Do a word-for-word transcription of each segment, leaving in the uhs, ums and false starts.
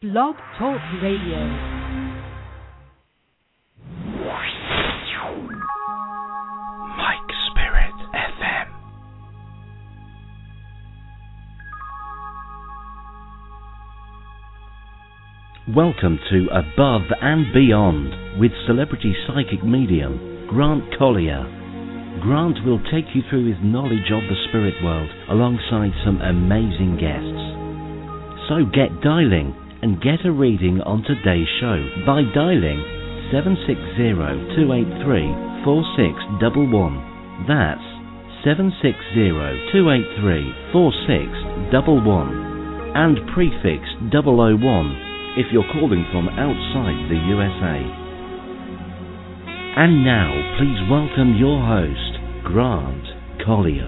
Blog Talk Radio. Mike Spirit F M. Welcome to Above and Beyond with celebrity psychic medium Grant Collier. Grant will take you through his knowledge of the spirit world alongside some amazing guests. So get dialing and get a reading on today's show by dialing seven six zero, two eight three, four six one one. That's seven six zero, two eight three, four six one one and prefix double oh one if you're calling from outside the U S A. And now, please welcome your host, Grant Collier.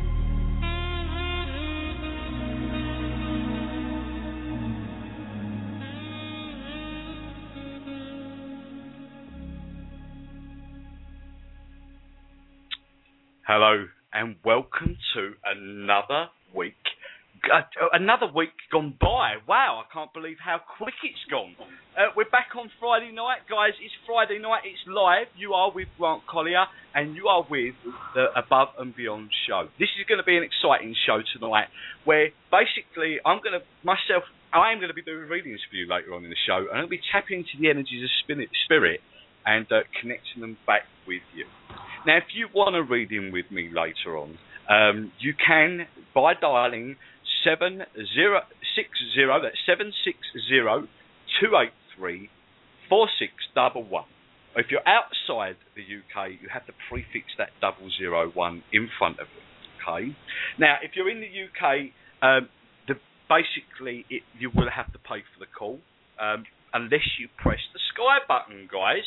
Hello and welcome to another week. Uh, another week gone by. Wow, I can't believe how quick it's gone. Uh, we're back on Friday night, guys. It's Friday night. It's live. You are with Grant Collier, and you are with the Above and Beyond show. This is going to be an exciting show tonight, where basically I'm going to myself. I am going to be doing readings for you later on in the show, and I'm going to be tapping into the energies of spirit, spirit and uh, connecting them back with you. Now, if you want a reading with me later on, um, you can by dialing seven zero six zero. That's seven six zero two eight three four six double one. If you're outside the U K, you have to prefix that double zero one in front of it. Okay. Now, if you're in the U K, um, the, basically it, you will have to pay for the call um, unless you press the Sky button, guys.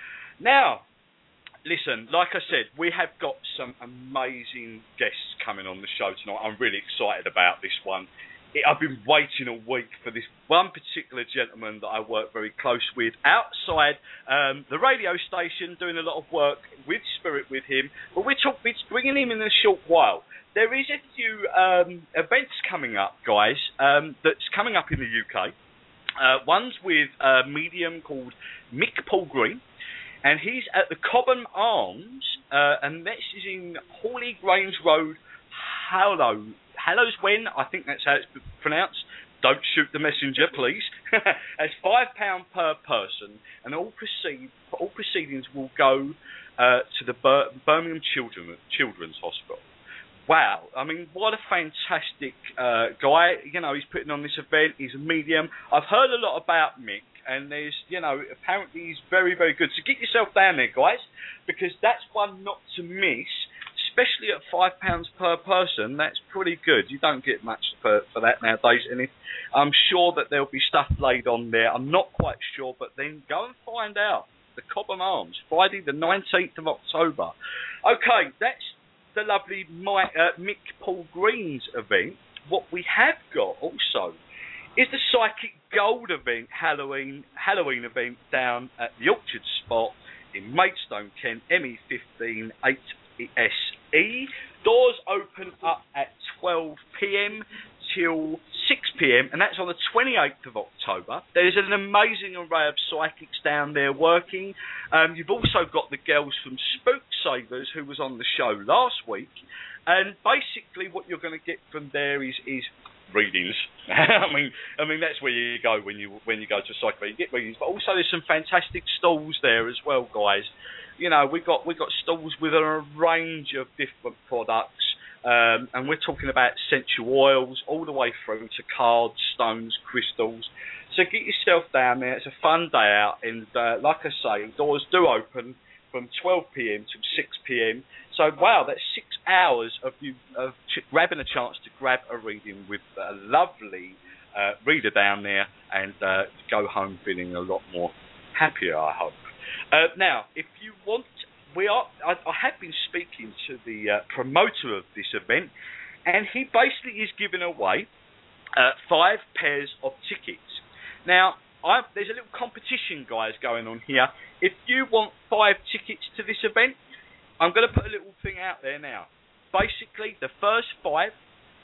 Now. Listen, like I said, we have got some amazing guests coming on the show tonight. I'm really excited about this one. It, I've been waiting a week for this one particular gentleman that I work very close with outside um, the radio station, doing a lot of work with Spirit with him. But we're, talk, we're bringing him in a short while. There is a few um, events coming up, guys, um, that's coming up in the U K. Uh, one's with a medium called Mick Paul Green. And he's at the Cobham Arms, uh, and this is in Hawley Grange Road, Hallow. Hallow's When, I think that's how it's pronounced. Don't shoot the messenger, please. It's five pounds per person, and all proceed, all proceedings will go uh, to the Bir- Birmingham Children, Children's Hospital. Wow, I mean, what a fantastic uh, guy. You know, he's putting on this event. He's a medium. I've heard a lot about Mick. And there's, you know, apparently he's very, very good. So get yourself down there, guys, because that's one not to miss, especially at five pounds per person. That's pretty good. You don't get much for, for that nowadays. And if, I'm sure that there'll be stuff laid on there. I'm not quite sure, but then go and find out. The Cobham Arms, Friday the nineteenth of October. Okay, that's the lovely Mike, uh, Mick Paul Green's event. What we have got also is the Psychic Gold event, Halloween Halloween event down at the Orchard Spot in Maidstone, Kent, M E fifteen eight S E. Doors open up at twelve p.m. till six p.m. and that's on the twenty-eighth of October. There's an amazing array of psychics down there working. Um, you've also got the girls from Spook Savers who was on the show last week. And basically what you're going to get from there is... is readings. I mean, I mean that's where you go when you when you go to psychic. You get readings, but also there's some fantastic stalls there as well, guys. You know, we got we got stalls with a range of different products, um, and we're talking about essential oils all the way through to cards, stones, crystals. So get yourself down there. It's a fun day out, and uh, like I say, doors do open from twelve p.m. to six p.m. So, wow, that's six hours of you of ch- grabbing a chance to grab a reading with a lovely uh, reader down there and uh, go home feeling a lot more happier, I hope. Uh, now, if you want, we are. I, I have been speaking to the uh, promoter of this event, and he basically is giving away uh, five pairs of tickets. Now, I've, there's a little competition, guys, going on here. If you want five tickets to this event, I'm going to put a little thing out there now. Basically, the first five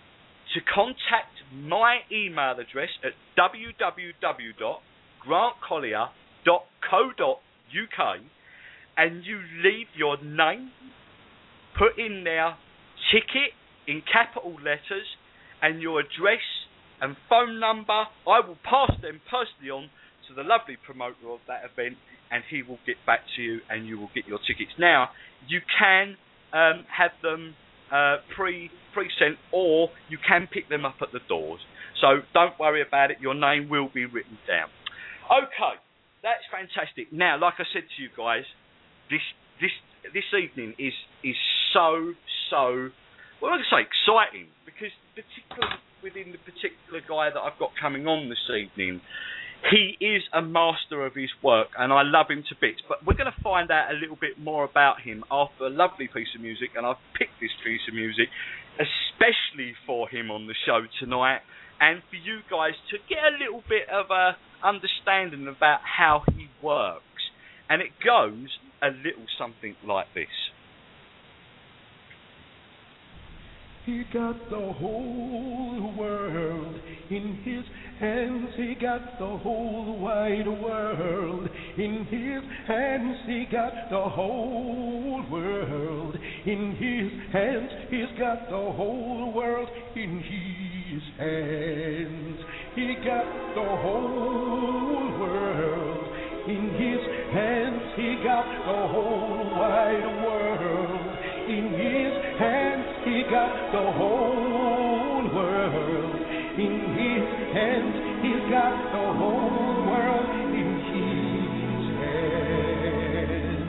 to contact my email address at w w w dot grant collier dot co dot u k, and you leave your name, put in there ticket in capital letters, and your address and phone number. I will pass them personally on to the lovely promoter of that event, and he will get back to you and you will get your tickets. Now, you can um, have them uh, pre, pre-sent, or you can pick them up at the doors. So don't worry about it. Your name will be written down. Okay, that's fantastic. Now, like I said to you guys, this this this evening is is so, so, well, I'm going to say exciting, because particularly within the particular guy that I've got coming on this evening, he is a master of his work, and I love him to bits. But we're going to find out a little bit more about him after a lovely piece of music, and I've picked this piece of music especially for him on the show tonight, and for you guys to get a little bit of a understanding about how he works. And it goes a little something like this. He got the whole world in his hands. He got the whole wide world in his hands. He got the whole world in his hands. He's got the whole world in his hands. He got the whole world in his hands. He got the whole wide world in his hands. He got the whole world in his hands. He's got the whole world in his hands.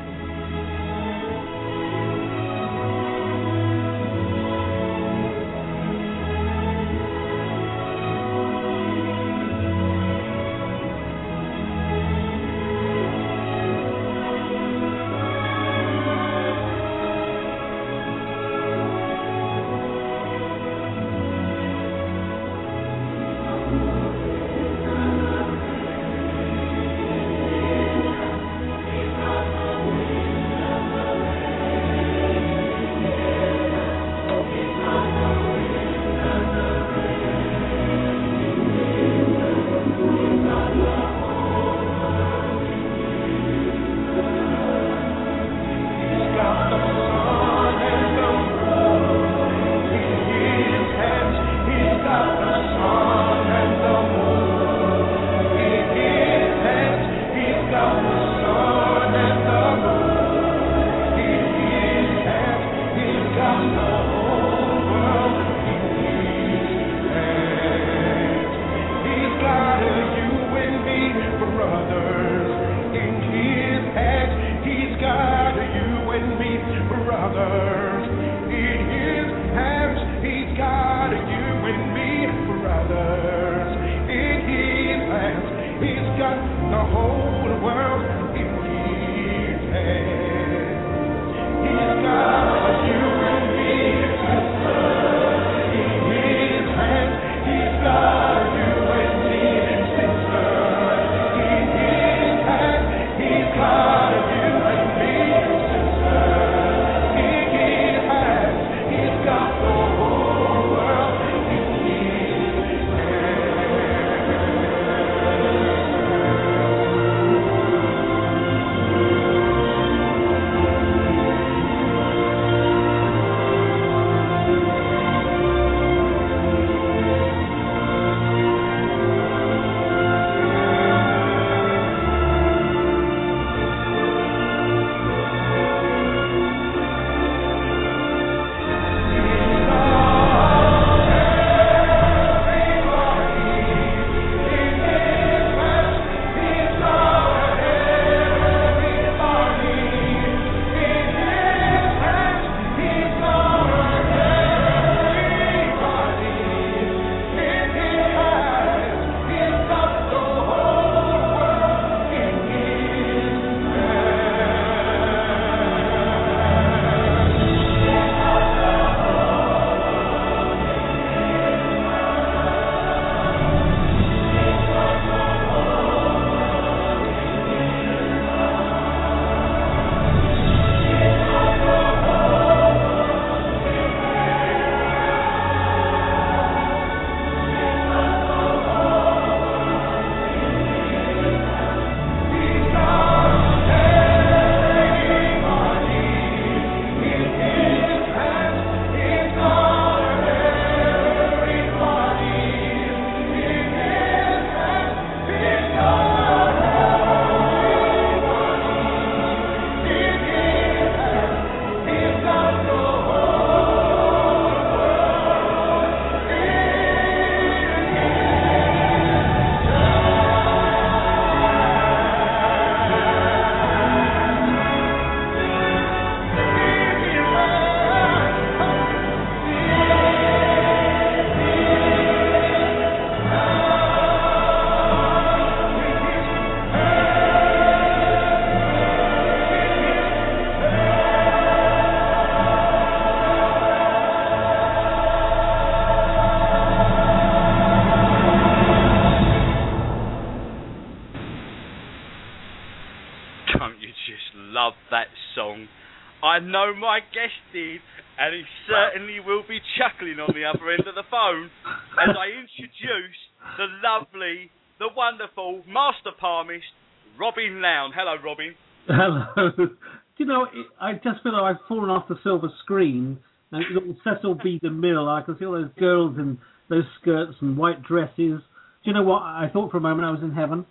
don't you just love that song? I know my guest did, and he certainly will be chuckling on the other end of the phone as I introduce the lovely, the wonderful Master Palmist, Robin Lown. Hello, Robin. Hello. Do you know, I just feel like I've fallen off the silver screen, and little Cecil B. DeMille, I can see all those girls in those skirts and white dresses. Do you know what? I thought for a moment I was in heaven.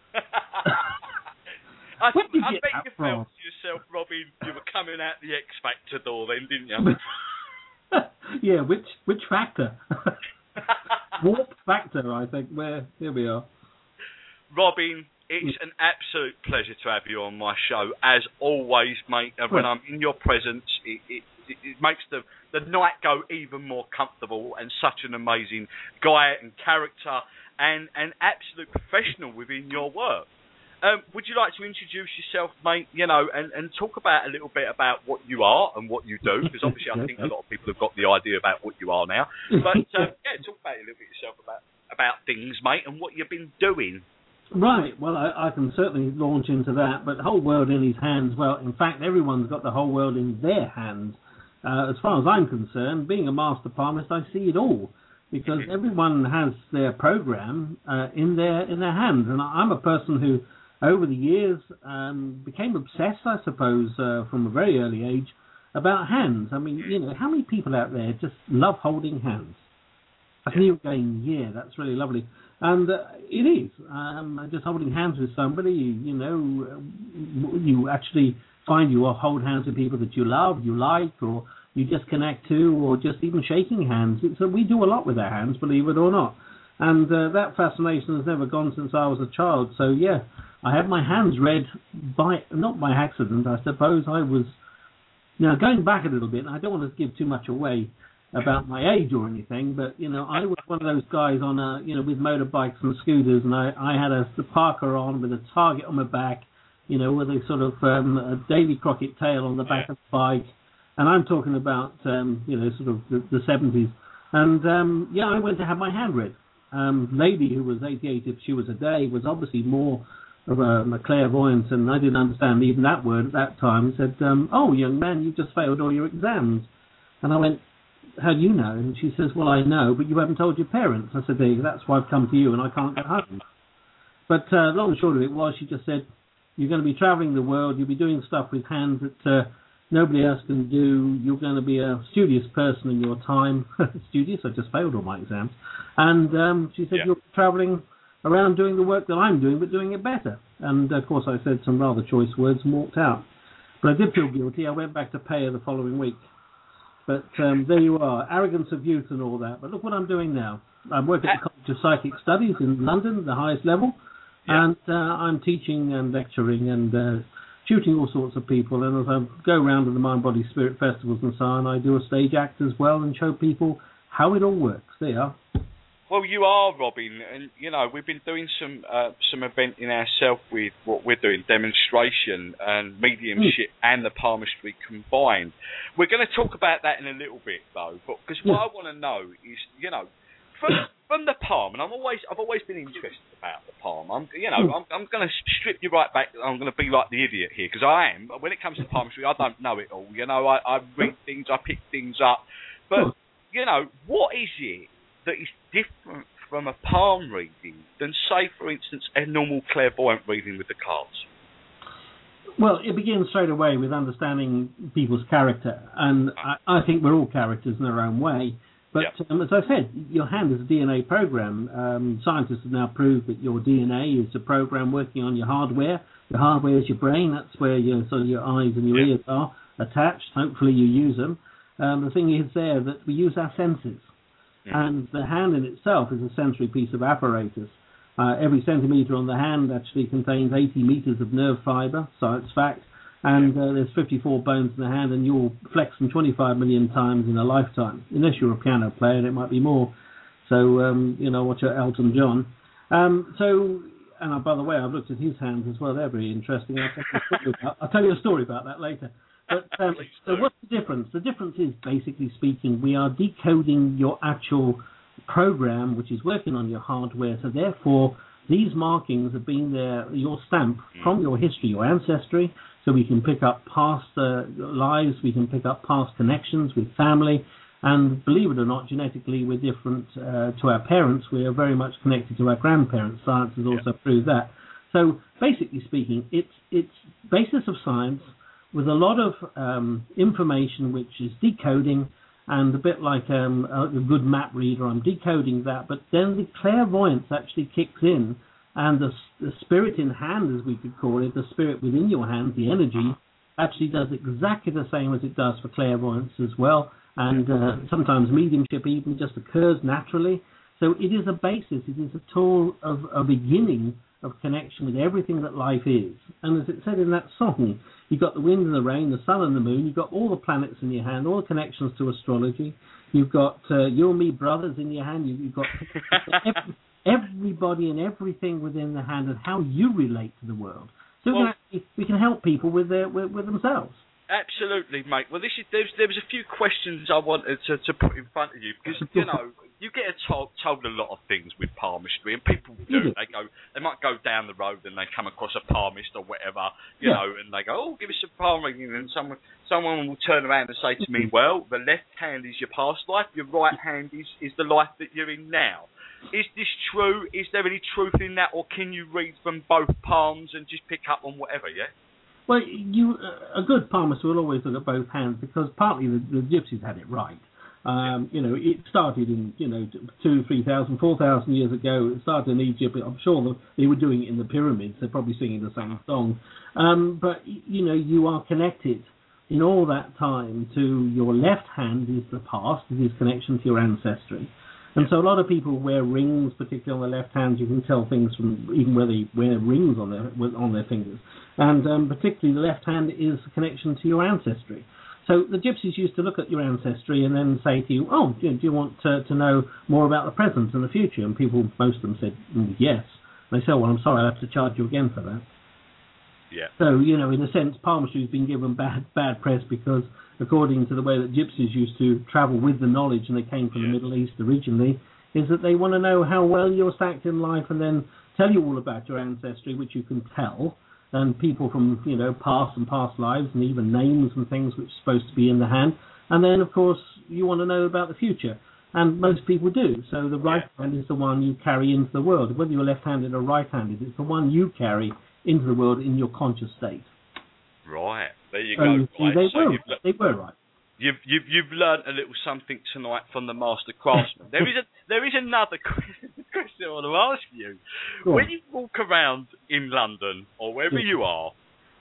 I, Where did you I get bet that you from? felt to yourself, Robin, you were coming out the X Factor door then, didn't you? Yeah, which which factor? Warp factor, I think. Where here we are. Robin, it's an absolute pleasure to have you on my show, as always, mate. And when I'm in your presence, it, it, it makes the, the night go even more comfortable, and such an amazing guy and character and an absolute professional within your work. Um, would you like to introduce yourself, mate, you know, and, and talk about a little bit about what you are and what you do? Because obviously I think a lot of people have got the idea about what you are now. But, um, yeah, talk about a little bit yourself about, about things, mate, and what you've been doing. Right, well, I, I can certainly launch into that, but the whole world in his hands, well, in fact, everyone's got the whole world in their hands. Uh, as far as I'm concerned, being a master palmist, I see it all, because everyone has their program uh, in their in their hands, and I'm a person who, over the years, um, became obsessed, I suppose, uh, from a very early age, about hands. I mean, you know, how many people out there just love holding hands? I can hear you going, yeah, that's really lovely. And uh, it is. Um, just holding hands with somebody, you, you know, you actually find you hold hands with people that you love, you like, or you just connect to, or just even shaking hands. So we do a lot with our hands, believe it or not. And uh, that fascination has never gone since I was a child. So, yeah, I had my hands read by, not by accident, I suppose. I was, now going back a little bit, I don't want to give too much away about my age or anything, but, you know, I was one of those guys on, a, you know, with motorbikes and scooters, and I, I had a the Parker on with a target on my back, you know, with a sort of um, a Davy Crockett tail on the back yeah. of the bike. And I'm talking about, um, you know, sort of the, the seventies. And, um, yeah, I went to have my hand read. Um, lady who was eighty-eight if she was a day was obviously more of a, a clairvoyance, and I didn't understand even that word at that time. Said, um, oh, young man, you've just failed all your exams. And I went, how do you know? And she says, well, I know, but you haven't told your parents. I said, hey, that's why I've come to you and I can't get home. But uh, long and short of it was, she just said, you're going to be travelling the world, you'll be doing stuff with hands that uh, nobody else can do, you're going to be a studious person in your time. Studious? I just failed all my exams. And um, she said, yeah. you're travelling around doing the work that I'm doing, but doing it better. And, of course, I said some rather choice words and walked out. But I did feel guilty. I went back to pay her the following week. But um, there you are, arrogance of youth and all that. But look what I'm doing now. I work at the College of Psychic Studies in London, the highest level, yeah. and uh, I'm teaching and lecturing and uh, shooting all sorts of people. And as I go around to the Mind, Body, Spirit festivals and so on, I do a stage act as well and show people how it all works. There you are. Well, you are, Robin, and, you know, we've been doing some uh, some eventing ourselves with what we're doing, demonstration and mediumship mm. and the palmistry combined. We're going to talk about that in a little bit, though, but because what yeah. I want to know is, you know, from from the palm, and I'm always I've always been interested about the palm. I'm, you know, mm. I'm I'm going to strip you right back. I'm going to be like the idiot here because I am. When it comes to palmistry, I don't know it all. You know, I, I read things, I pick things up, but you know, what is it that is different from a palm reading than, say, for instance, a normal clairvoyant reading with the cards? Well, it begins straight away with understanding people's character, and I, I think we're all characters in our own way. But yeah. um, as I said, your hand is a D N A program. Um, scientists have now proved that your D N A is a program working on your hardware. Your hardware is your brain. That's where your sort of your eyes and your yeah. ears are attached. Hopefully you use them. Um, the thing is there that we use our senses. And the hand in itself is a sensory piece of apparatus. Uh, every centimetre on the hand actually contains eighty metres of nerve fibre, science fact, and uh, there's fifty-four bones in the hand, and you'll flex them twenty-five million times in a lifetime. Unless you're a piano player, and it might be more. So, um, you know, watch out Elton John. Um, so, and uh, by the way, I've looked at his hands as well. They're very interesting. I'll tell you a story about, I'll tell you a story about that later. But um, so what's the difference? The difference is, basically speaking, we are decoding your actual program, which is working on your hardware. So therefore, these markings have been there, your stamp from your history, your ancestry, so we can pick up past uh, lives, we can pick up past connections with family, and believe it or not, genetically we're different uh, to our parents. We are very much connected to our grandparents. Science has also yeah. proved that. So basically speaking, it's it's basis of science with a lot of um, information which is decoding, and a bit like um, a good map reader, I'm decoding that, but then the clairvoyance actually kicks in, and the, the spirit in hand, as we could call it, the spirit within your hand, the energy, actually does exactly the same as it does for clairvoyance as well, and uh, sometimes mediumship even just occurs naturally. So it is a basis, it is a tool of a beginning of connection with everything that life is. And as it said in that song, you've got the wind and the rain, the sun and the moon, you've got all the planets in your hand, all the connections to astrology, you've got uh, you and me brothers in your hand, you've got every, everybody and everything within the hand and how you relate to the world. So well, we, can actually, we can help people with, their, with, with themselves. Absolutely, mate. Well, this is there's there was a few questions I wanted to, to put in front of you because you know you get told, told a lot of things with palmistry, and people do. They go, they might go down the road and they come across a palmist or whatever, you yeah. know, and they go, oh, give us a palm reading, and someone someone will turn around and say to me, well, the left hand is your past life, your right hand is is the life that you're in now. Is this true? Is there any truth in that, or can you read from both palms and just pick up on whatever? Yeah. Well, you uh, a good palmist will always look at both hands because partly the, the gypsies had it right. Um, you know, it started in, you know, two, three thousand, four thousand years ago. It started in Egypt. I'm sure that they were doing it in the pyramids. They're probably singing the same song. Um, but, you know, you are connected in all that time to your left hand is the past, it is connection to your ancestry. And so a lot of people wear rings, particularly on the left hand. You can tell things from even where they wear rings on their on their fingers. And um, particularly the left hand is a connection to your ancestry. So the gypsies used to look at your ancestry and then say to you, oh, do you, do you want to, to know more about the present and the future? And people, most of them said, mm, yes. And they said, well, I'm sorry, I have to charge you again for that. Yeah. So, you know, in a sense, palmistry has been given bad bad press because according to the way that gypsies used to travel with the knowledge, and they came from yeah. the Middle East originally, is that they want to know how well you're stacked in life and then tell you all about your ancestry, which you can tell, and people from, you know, past and past lives, and even names and things which are supposed to be in the hand. And then, of course, you want to know about the future. And most people do. So the right yeah. hand is the one you carry into the world. Whether you're left-handed or right-handed, it's the one you carry into the world in your conscious state. Right. There you so go. You see, right. they, so were, you've, they were right. You've you've you've learned a little something tonight from the master craftsman. there is a there is another question I want to ask you. Go when on. you walk around in London or wherever yeah. you are,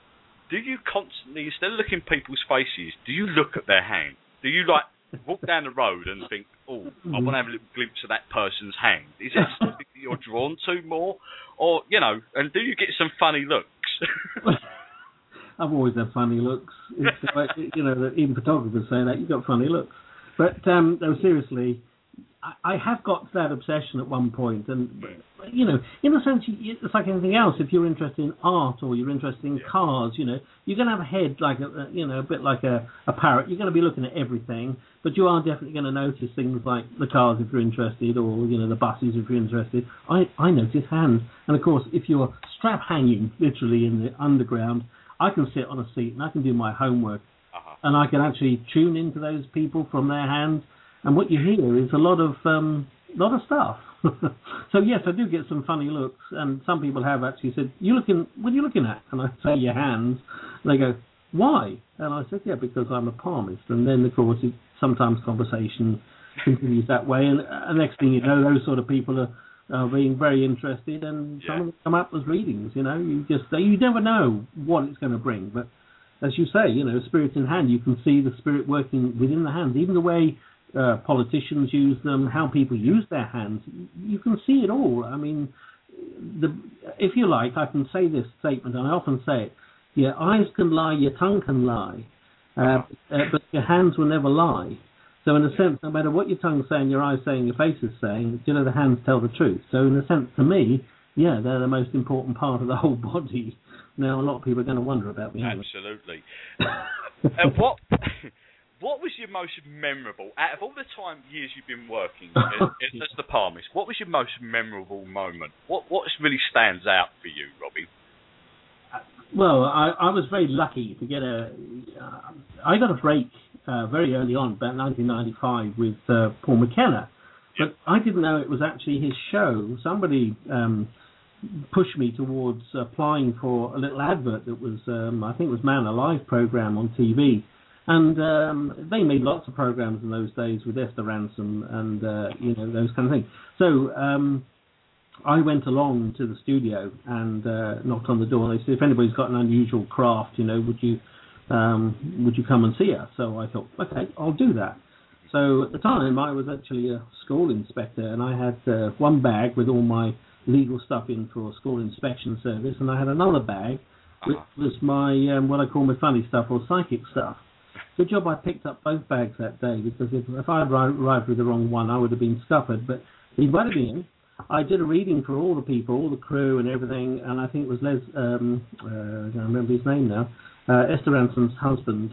do you constantly, instead of looking people's faces, do you look at their hand? Do you like walk down the road and think, oh, I want to have a little glimpse of that person's hand? Is it something that you're drawn to more, or you know? And do you get some funny looks? I've always had funny looks. It's like, you know, even photographers say that, you've got funny looks. But, um, no, seriously, I, I have got that obsession at one point. And, you know, in a sense, it's like anything else. If you're interested in art or you're interested in yeah. cars, you know, you're going to have a head like, a, you know, a bit like a, a parrot. You're going to be looking at everything. But you are definitely going to notice things like the cars if you're interested, or, you know, the buses if you're interested. I, I notice hands. And, of course, if you're strap hanging, literally, in the underground, I can sit on a seat and I can do my homework, uh-huh. and I can actually tune into those people from their hands. And what you hear is a lot of um, lot of stuff. So yes, I do get some funny looks, and some people have actually said, "You looking? What are you looking at?" And I say, "Your hands." And they go, "Why?" And I said, "Yeah, because I'm a palmist." And then of course, it, sometimes conversation continues that way, and uh, next thing you know, those sort of people are. Uh, being very interested, and yeah. some of them come up as readings. You know, you just you never know what it's going to bring. But as you say, you know, spirit in hand, you can see the spirit working within the hands. Even the way uh, politicians use them, how people use their hands, you can see it all. I mean, the if you like, I can say this statement, and I often say it: your eyes can lie, your tongue can lie, uh, uh, but your hands will never lie. So in a sense, no matter what your tongue's saying, your eyes saying, your face is saying, you know, the hands tell the truth. So in a sense, to me, yeah, they're the most important part of the whole body. Now, a lot of people are going to wonder about me. Absolutely. uh, what what was your most memorable, out of all the time years you've been working as, as the palmist, what was your most memorable moment? What what really stands out for you, Robbie? Well, I, I was very lucky to get a... Uh, I got a break uh, very early on, about nineteen ninety-five, with uh, Paul McKenna. But I didn't know it was actually his show. Somebody um, pushed me towards applying for a little advert that was, um, I think it was Man Alive program on T V. And um, they made lots of programs in those days with Esther Ransom and, uh, you know, those kind of things. So um, I went along to the studio and uh, knocked on the door. They said, if anybody's got an unusual craft, you know, would you um, would you come and see us? So I thought, okay, I'll do that. So at the time, I was actually a school inspector, and I had uh, one bag with all my legal stuff in for a school inspection service, and I had another bag, which was my um, what I call my funny stuff or psychic stuff. Good job I picked up both bags that day, because if, if I had arrived with the wrong one, I would have been scuppered. But he invited me in. I did a reading for all the people, all the crew and everything, and I think it was Les, um, uh, I don't remember his name now, uh, Esther Ransom's husband.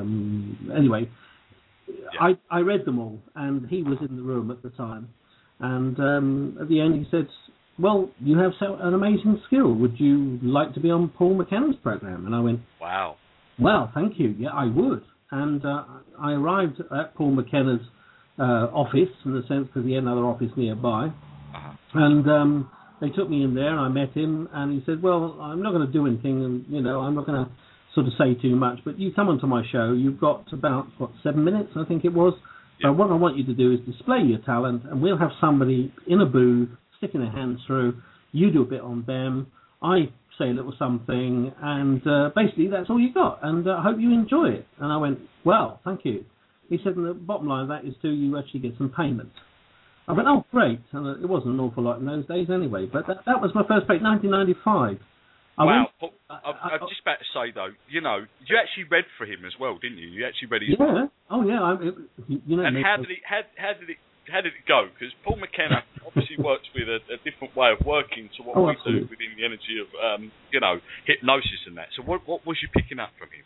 Um, anyway, yeah. I, I read them all, and he was in the room at the time. And um, at the end he said, well, you have so, an amazing skill. Would you like to be on Paul McKenna's program? And I went, wow. Well, thank you. Yeah, I would. And uh, I arrived at Paul McKenna's uh, office, in the sense because he had another office nearby. Uh-huh. And um, they took me in there, and I met him, and he said, well, I'm not going to do anything, and, you know, I'm not going to sort of say too much, but you come onto my show, you've got about, what, seven minutes, I think it was. Yep. So what I want you to do is display your talent, and we'll have somebody in a booth sticking their hands through. You do a bit on them. I say a little something, and uh, basically that's all you got, and uh, I hope you enjoy it. And I went, well, thank you. He said, and the bottom line of that is too, you actually get some payment. I went, oh, great. And it wasn't an awful lot in those days anyway, but that, that was my first break, nineteen ninety-five. I wow. Went, I, I, I'm just about to say, though, you know, you actually read for him as well, didn't you? You actually read his Yeah. book. Oh, yeah. I, it, you know, and how did, it, how, how did it How did it go? Because Paul McKenna obviously works with a, a different way of working to what oh, we absolutely. do within the energy of, um, you know, hypnosis and that. So what, what was you picking up from him?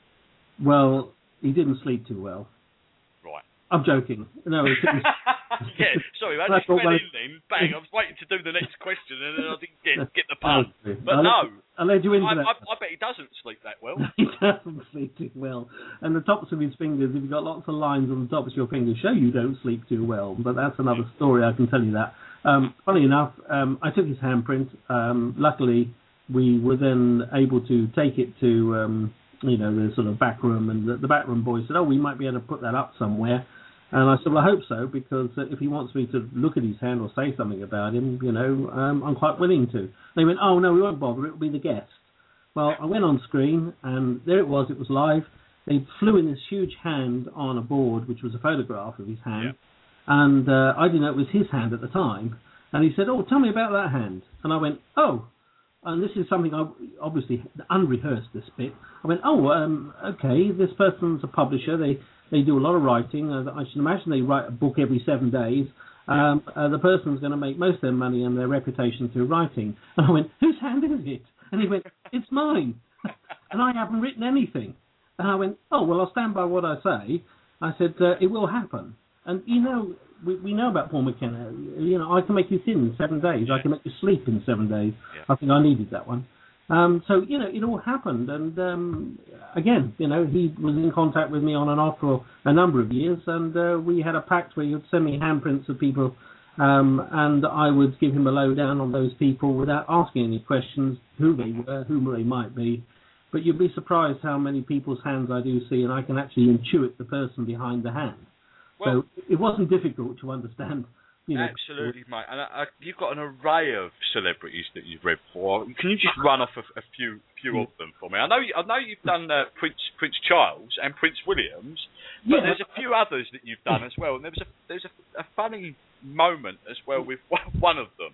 Well, he didn't sleep too well. Right. I'm joking. No, it was, yeah, sorry, I just went in then, bang, I was waiting to do the next question and then I didn't get, get the pun. But I'll no. Let, I led you into I, that. I, I bet he doesn't sleep that well. He doesn't sleep too well. And the tops of his fingers, if you've got lots of lines on the tops of your fingers, show you don't sleep too well. But that's another story, I can tell you that. Um, funny enough, um, I took his handprint. Um, luckily, we were then able to take it to, um, you know, the sort of back room. And the, the back room boy said, oh, we might be able to put that up somewhere. And I said, well, I hope so, because uh, if he wants me to look at his hand or say something about him, you know, um, I'm quite willing to. They went, oh, no, we won't bother. It'll be the guest. Well, I went on screen, and there it was. It was live. They flew in this huge hand on a board, which was a photograph of his hand. Yeah. And uh, I didn't know it was his hand at the time. And he said, oh, tell me about that hand. And I went, oh. And this is something I obviously unrehearsed, this bit. I went, oh, um, okay, this person's a publisher. They they do a lot of writing. Uh, I should imagine they write a book every seven days. Um, uh, the person's going to make most of their money and their reputation through writing. And I went, whose hand is it? And he went, it's mine. And I haven't written anything. And I went, oh, well, I'll stand by what I say. I said, uh, it will happen. And, you know, we, we know about Paul McKenna. You know, I can make you thin in seven days. I can make you sleep in seven days. Yeah. I think I needed that one. Um, so, you know, it all happened. And, um, again, you know, he was in contact with me on and off for a number of years. And uh, we had a pact where he would send me handprints of people, um, and I would give him a lowdown on those people without asking any questions, who they were, who they might be. But you'd be surprised how many people's hands I do see, and I can actually intuit the person behind the hand. Well, so it wasn't difficult to understand. You know, absolutely, mate. And I, I, you've got an array of celebrities that you've read for. Can you just run off a, a few few of them for me? I know you, I know you've done uh, Prince Prince Charles and Prince Williams, but yeah. There's a few others that you've done as well. And there was a there's a, a funny moment as well with one of them.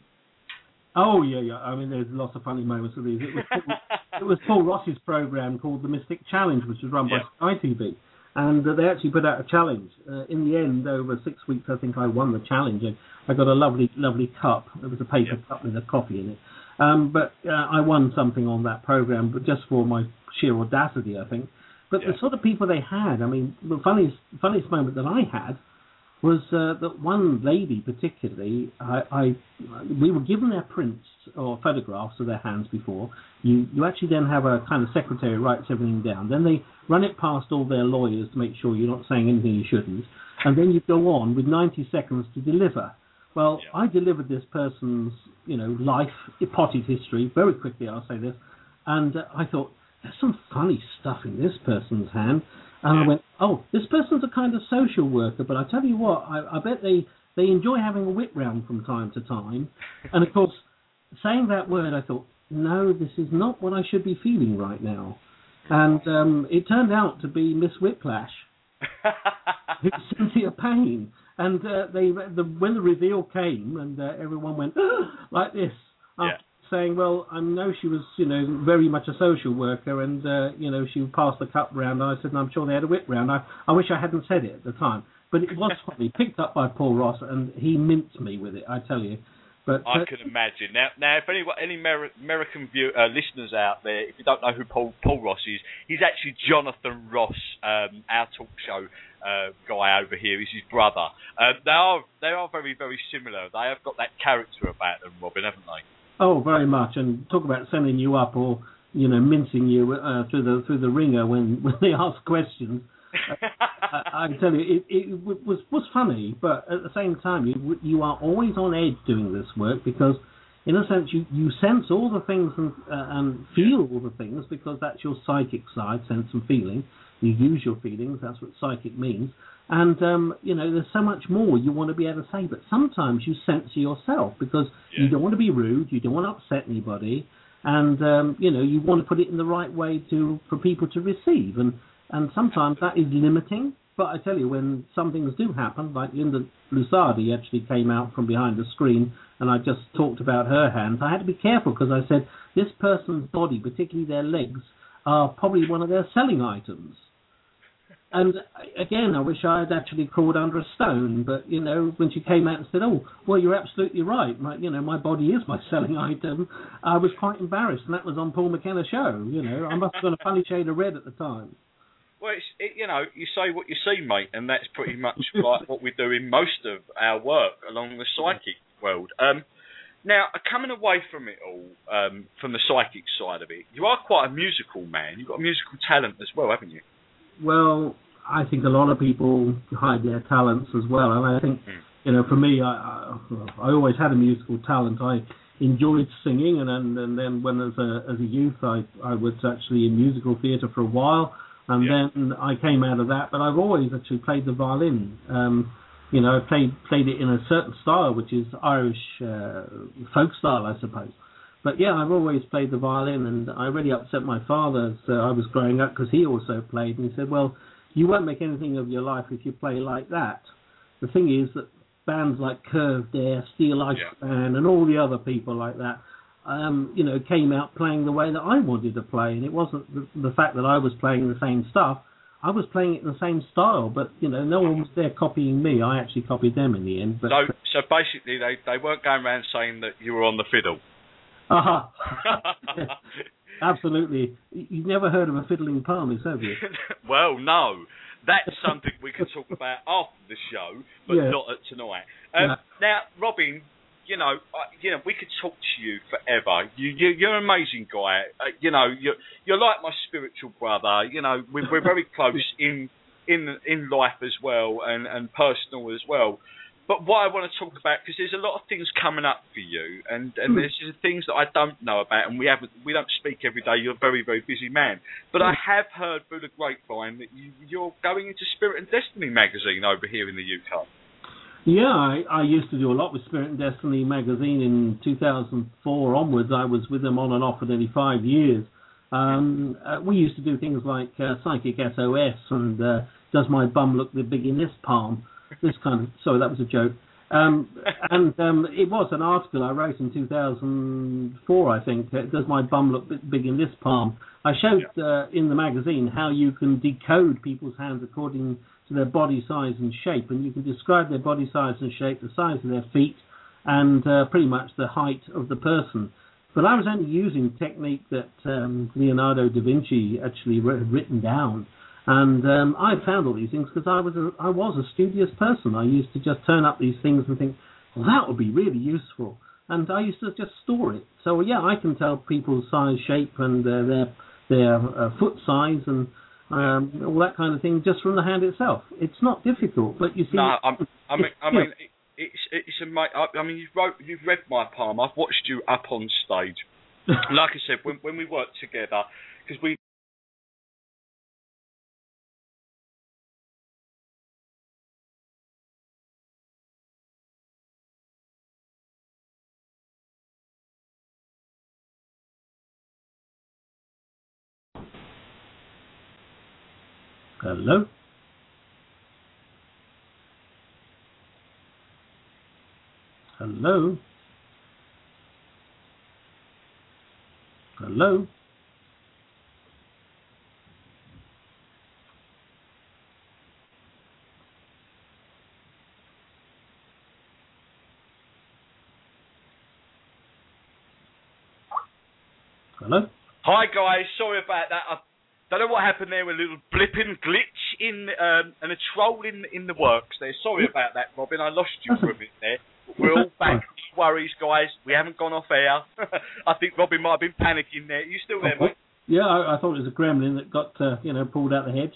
Oh yeah, yeah. I mean, there's lots of funny moments with these. It was Paul, it was Paul Ross's program called The Mystic Challenge, which was run by yeah. Sky T V. And uh, they actually put out a challenge. Uh, in the end, over six weeks, I think I won the challenge. And I got a lovely, lovely cup. It was a paper yep. cup with a coffee in it. Um, but uh, I won something on that program, but just for my sheer audacity, I think. But yeah. the sort of people they had, I mean, the funniest, funniest moment that I had was uh, that one lady particularly, I, I, we were given their prints or photographs of their hands before. You, you actually then have a kind of secretary writes everything down. Then they run it past all their lawyers to make sure you're not saying anything you shouldn't. And then you go on with ninety seconds to deliver. Well, yeah. I delivered this person's, you know, life, potted history, very quickly, I'll say this. And uh, I thought, there's some funny stuff in this person's hand. And yeah. I went, oh, this person's a kind of social worker, but I tell you what, I, I bet they, they enjoy having a whip round from time to time. And, of course, saying that word, I thought, no, this is not what I should be feeling right now. And um, it turned out to be Miss Whiplash, who's Cynthia Payne. And uh, they, the, when the reveal came and uh, everyone went, like this, yeah. saying, well, I know she was, you know, very much a social worker and, uh, you know, she passed the cup round. And I said, and I'm sure they had a whip round. I, I wish I hadn't said it at the time. But it was funny, picked up by Paul Ross, and he minced me with it, I tell you. But I uh, can imagine. Now, now, if any any Amer- American view, uh, listeners out there, if you don't know who Paul Paul Ross is, he's actually Jonathan Ross, um, our talk show uh, guy over here. He's his brother. Uh, they are they are very very similar. They have got that character about them, Robin, haven't they? Oh, very much. And talk about sending you up or you know mincing you uh, through the through the ringer when, when they ask questions. I, I tell you, it, it was was funny, but at the same time, you you are always on edge doing this work because, in a sense, you, you sense all the things and, uh, and feel all the things because that's your psychic side, sense and feeling. You use your feelings, that's what psychic means. And, um, you know, there's so much more you want to be able to say, but sometimes you censor yourself because yeah. you don't want to be rude, you don't want to upset anybody, and, um, you know, you want to put it in the right way to for people to receive. And And sometimes that is limiting, but I tell you, when some things do happen, like Linda Lusardi actually came out from behind the screen, and I just talked about her hands, I had to be careful because I said, this person's body, particularly their legs, are probably one of their selling items. And again, I wish I had actually crawled under a stone, but, you know, when she came out and said, oh, well, you're absolutely right, my, you know, my body is my selling item, I was quite embarrassed, and that was on Paul McKenna's show, you know, I must have got a funny shade of red at the time. Well, it's, it, you know, you say what you see, mate, and that's pretty much like what we do in most of our work along the psychic world. Um, now, coming away from it all, um, from the psychic side of it, you are quite a musical man. You've got a musical talent as well, haven't you? Well, I think a lot of people hide their talents as well, and I think, mm. you know, for me, I, I I always had a musical talent. I enjoyed singing, and and, and then when as a as a youth, I I was actually in musical theatre for a while. And yeah. then I came out of that, but I've always actually played the violin. Um, you know, I played played it in a certain style, which is Irish uh, folk style, I suppose. But yeah, I've always played the violin, and I really upset my father as uh, I was growing up because he also played, and he said, well, you won't make anything of your life if you play like that. The thing is that bands like Curved Air, Steel Ice yeah. Band, and all the other people like that, Um, you know, came out playing the way that I wanted to play, and it wasn't the, the fact that I was playing the same stuff. I was playing it in the same style, but you know, no one was there copying me. I actually copied them in the end. But so, so basically, they they weren't going around saying that you were on the fiddle. Uh-huh. Yes, absolutely. You've never heard of a fiddling palmist, have you? Well, no. That's something we can talk about after the show, but yeah. not at tonight. Um, yeah. Now, Robin. You know, uh, you know, we could talk to you forever. You, you, you're an amazing guy. Uh, you know, you're you're like my spiritual brother. You know, we're, we're very close in in in life as well, and, and personal as well. But what I want to talk about, because there's a lot of things coming up for you, and, and there's just things that I don't know about, and we haven't we don't speak every day. You're a very very busy man. But I have heard through the grapevine that you, you're going into Spirit and Destiny magazine over here in the U K. Yeah, I, I used to do a lot with Spirit and Destiny magazine in two thousand four onwards. I was with them on and off for nearly five years. Um, uh, we used to do things like uh, Psychic S O S and uh, Does My Bum Look Big in This Palm? This kind of, sorry, that was a joke. Um, and um, it was an article I wrote in two thousand four, I think. Uh, Does my bum look big in this palm? I showed uh, in the magazine how you can decode people's hands according to their body size and shape, and you can describe their body size and shape, the size of their feet, and uh, pretty much the height of the person. But I was only using technique that um, Leonardo da Vinci actually had written down. And um, I found all these things because I was a, I was a studious person. I used to just turn up these things and think, well, that would be really useful. And I used to just store it. So, yeah, I can tell people's size, shape, and uh, their their uh, foot size and um, all that kind of thing just from the hand itself. It's not difficult, but you see... No, I'm, I mean, I mean, it, it's it's a mate. I mean, you've wrote, you've read my palm. I've watched you up on stage. Like I said, when when we worked together, because we. Hello? Hello? Hello? Hello? Hi guys, sorry about that. I don't know what happened there. A little blipping glitch in um, and a troll in in the works there. Sorry about that, Robin. I lost you for a bit there. We're all back. No worries, guys. We haven't gone off air. I think Robin might have been panicking there. You still there, mate? Yeah, I, I thought it was a gremlin that got uh, you know pulled out the hedge.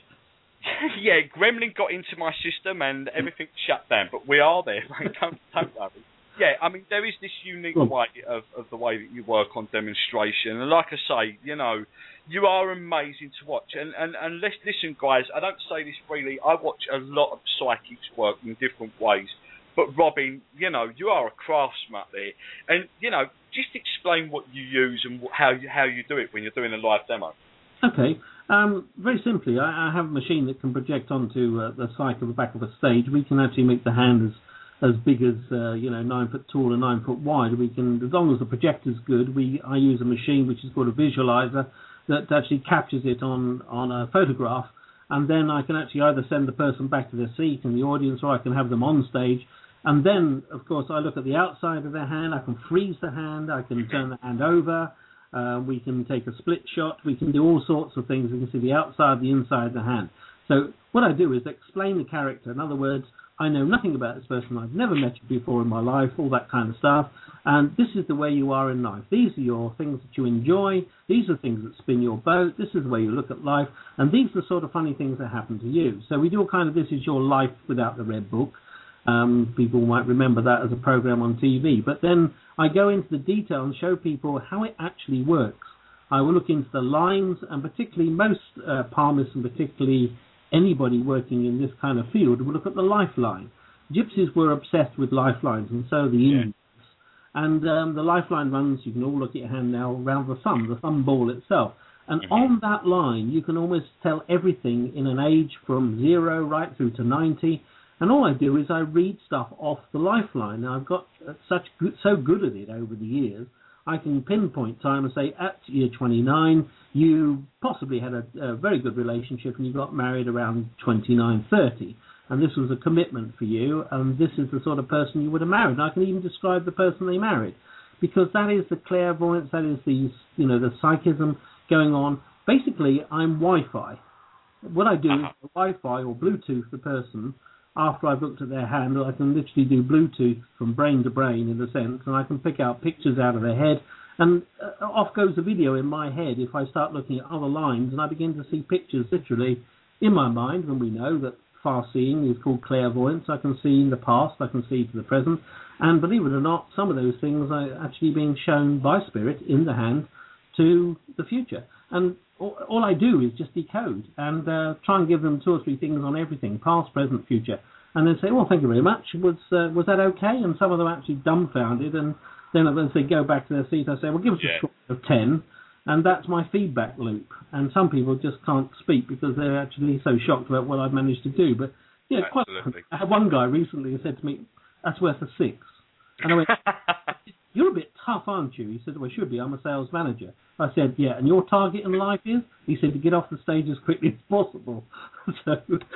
Yeah, gremlin got into my system and everything shut down. But we are there, mate. Don't, don't worry. Yeah, I mean, there is this unique Cool. way of, of the way that you work on demonstration. And like I say, you know, you are amazing to watch. And, and, and let's listen, guys, I don't say this freely. I watch a lot of psychics work in different ways. But, Robin, you know, you are a craftsman there. And, you know, just explain what you use and how you, how you do it when you're doing a live demo. Okay. Um, very simply, I, I have a machine that can project onto uh, the side of the back of a stage. We can actually make the hand as as big as uh, you know nine foot tall and nine foot wide. We can, as long as the projector's good. We I use a machine which is called a visualizer that actually captures it on on a photograph, and then I can actually either send the person back to their seat in the audience, or I can have them on stage. And then, of course, I look at the outside of their hand. I can freeze the hand. I can turn the hand over. Uh, we can take a split shot. We can do all sorts of things. We can see the outside, the inside of the hand. So what I do is explain the character. In other words, I know nothing about this person. I've never met you before in my life, all that kind of stuff. And this is the way you are in life. These are your things that you enjoy. These are things that spin your boat. This is the way you look at life. And these are the sort of funny things that happen to you. So we do a kind of This Is Your Life Without the Red Book. Um, people might remember that as a program on T V. But then I go into the detail and show people how it actually works. I will look into the lines, and particularly most uh, palmists, and particularly anybody working in this kind of field, will look at the lifeline. Gypsies were obsessed with lifelines, and so the Yeah. Indians. And um, the lifeline runs, you can all look at your hand now, around the thumb, the thumb ball itself. And Mm-hmm. on that line, you can almost tell everything in an age from zero right through to ninety. And all I do is I read stuff off the lifeline. Now, I've got such good, so good at it over the years, I can pinpoint time and say, at year twenty-nine, you possibly had a, a very good relationship and you got married around twenty-nine, thirty. And this was a commitment for you, and this is the sort of person you would have married. And I can even describe the person they married, because that is the clairvoyance, that is the, you know, the psychism going on. Basically, I'm Wi-Fi. What I do Uh-huh. is Wi-Fi or Bluetooth the person. After I've looked at their hand, I can literally do Bluetooth from brain to brain, in a sense, and I can pick out pictures out of their head, and uh, off goes the video in my head if I start looking at other lines, and I begin to see pictures literally in my mind. When we know that far-seeing is called clairvoyance, I can see in the past, I can see to the present, and believe it or not, some of those things are actually being shown by spirit in the hand to the future. And all I do is just decode and uh, try and give them two or three things on everything, past, present, future. And they say, well, thank you very much. Was uh, was that okay? And some of them are actually dumbfounded. And then as they go back to their seat, I say, well, give us Yeah. a score of ten. And that's my feedback loop. And some people just can't speak because they're actually so shocked about what I've managed to do. But, yeah, quite. Absolutely. I had one guy recently who said to me, that's worth a six. And I went, you're a bit tough, aren't you? He said, well, I should be. I'm a sales manager. I said, yeah, and your target in life is? He said, to get off the stage as quickly as possible. So,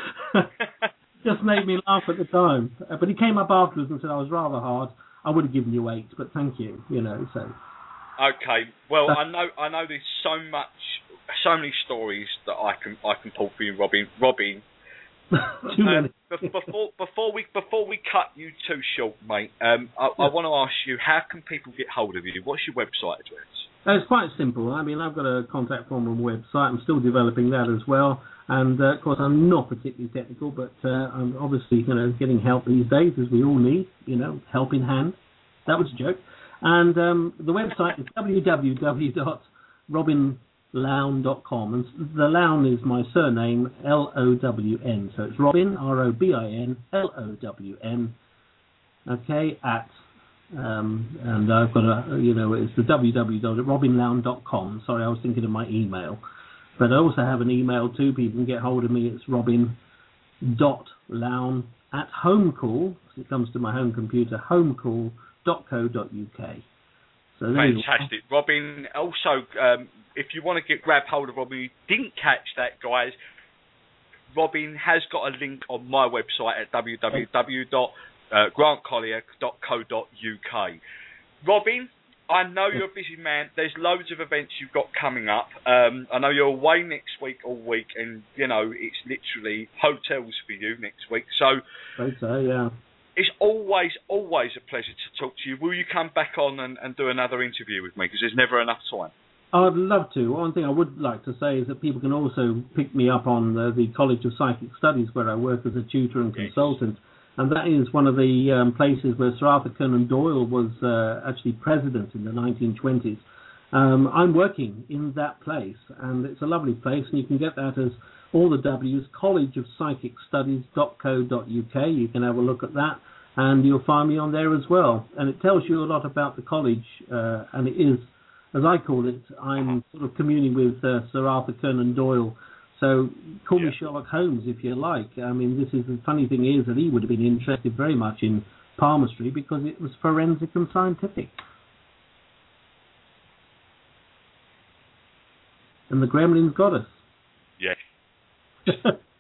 just made me laugh at the time. But he came up afterwards and said, I was rather hard. I would have given you eight, but thank you, you know, so. Okay. Well, I know I know there's so much, so many stories that I can I can pull for you, Robin. Robin. Too many. Um, before before we before we cut you too short, mate. Um, I, Yeah. I want to ask you, how can people get hold of you? What's your website address? Uh, It's quite simple. I mean, I've got a contact form on the website. I'm still developing that as well. And, uh, of course, I'm not particularly technical, but uh, I'm obviously, you know, getting help these days, as we all need, you know, help in hand. That was a joke. And um, the website is w w w dot robin lown dot com. And the Lown is my surname, L O W N. So it's Robin, R O B I N, L O W N, okay, at... Um, and I've got a, you know, it's the w w w dot robin lown dot com. Sorry, I was thinking of my email. But I also have an email too. People can get hold of me. It's robin dot lown at homecall, because it comes to my home computer, homecall dot co dot u k. So there you are. Fantastic. Robin, also, um, if you want to get grab hold of Robin, you didn't catch that, guys, Robin has got a link on my website at w w w dot grant collier dot co dot u k. Robin, I know you're a busy man. There's loads of events you've got coming up. Um, I know you're away next week all week, and, you know, it's literally hotels for you next week. So, Right, so, yeah. it's always, always a pleasure to talk to you. Will you come back on and, and do another interview with me? Because there's never enough time. I'd love to. One thing I would like to say is that people can also pick me up on the, the College of Psychic Studies, where I work as a tutor and Yes. consultant. And that is one of the um, places where Sir Arthur Conan Doyle was uh, actually president in the nineteen twenties. Um, I'm working in that place, and it's a lovely place, and you can get that as all the W's, college of psychic studies dot co dot u k. You can have a look at that, and you'll find me on there as well. And it tells you a lot about the college, uh, and it is, as I call it, I'm sort of communing with uh, Sir Arthur Conan Doyle. So call me Yeah. Sherlock Holmes if you like. I mean, this is the funny thing is that he would have been interested very much in palmistry because it was forensic and scientific. And the gremlins got us. Yeah.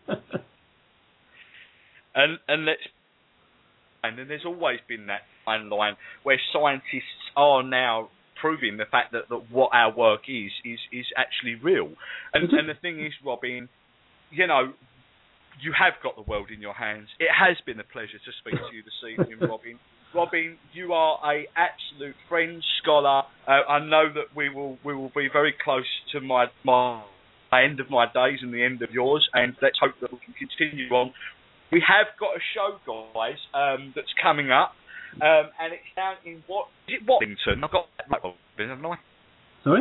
and and let's and then there's always been that fine line where scientists are now proving the fact that, that what our work is is is actually real. And and the thing is, Robin, you know, you have got the world in your hands. It has been a pleasure to speak to you this evening, Robin. Robin, you are a absolute friend, scholar. Uh, I know that we will we will be very close to my my end of my days and the end of yours, and let's hope that we can continue on. We have got a show, guys, um, that's coming up, um, and it's down in what is it Watlington? I've got that right, haven't I? Sorry?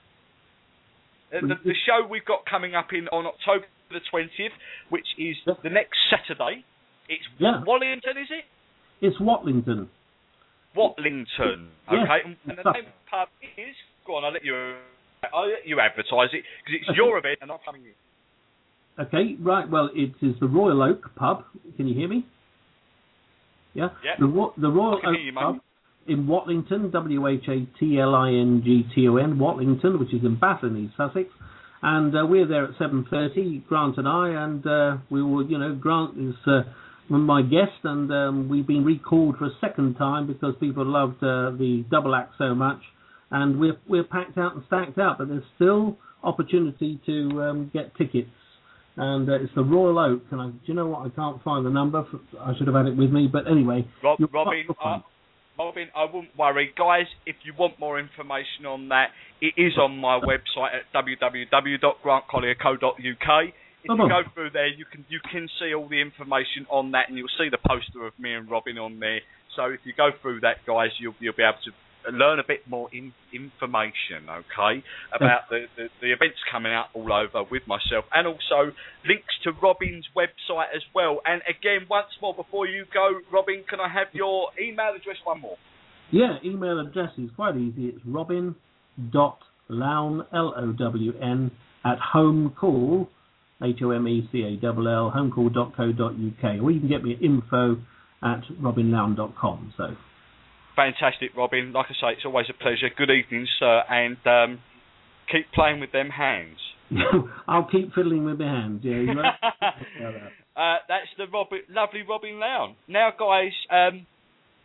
Uh, the, the show we've got coming up in on October the twentieth, which is the next Saturday. It's Yeah. Wallington, is it? It's Watlington. Watlington. Yes, Okay, and, and the name of the pub is. Go on, I'll let you. I'll let you advertise it because it's your event and I'm coming in. Okay, right. Well, it is the Royal Oak Pub. Can you hear me? Yeah. Yeah. The, Ro- the Royal I can Oak hear you, mate. Pub in Watlington, W H A T L I N G T O N, Watlington, which is in Baton, East Sussex. And uh, we're there at seven thirty, Grant and I, and uh, we will, you know, Grant is uh, my guest, and um, we've been recalled for a second time because people loved uh, the double act so much. And we're we're packed out and stacked out, but there's still opportunity to um, get tickets. And uh, it's the Royal Oak. And I, do you know what? I can't find the number. For, I should have had it with me. But anyway, Rob, you're Robin, quite uh, Robin, I wouldn't worry, guys. If you want more information on that, it is on my website at w w w dot grant collier dot co dot u k. If you go through there, you can you can see all the information on that, and you'll see the poster of me and Robin on there. So if you go through that, guys, you'll you'll be able to learn a bit more in, information, okay, about the, the, the events coming out all over with myself, and also links to Robin's website as well. And again, once more, before you go, Robin, can I have your email address one more? Yeah, email address is quite easy. It's robin dot lown, L O W N, at homecall, H O M E C A L L, homecall dot co dot u k. Or you can get me at info at robin lown dot com. So. Fantastic, Robin. Like I say, it's always a pleasure. Good evening, sir, and um, keep playing with them hands. I'll keep fiddling with my hands, yeah. You know? uh, that's the Robin, lovely Robin Lown. Now, guys, um,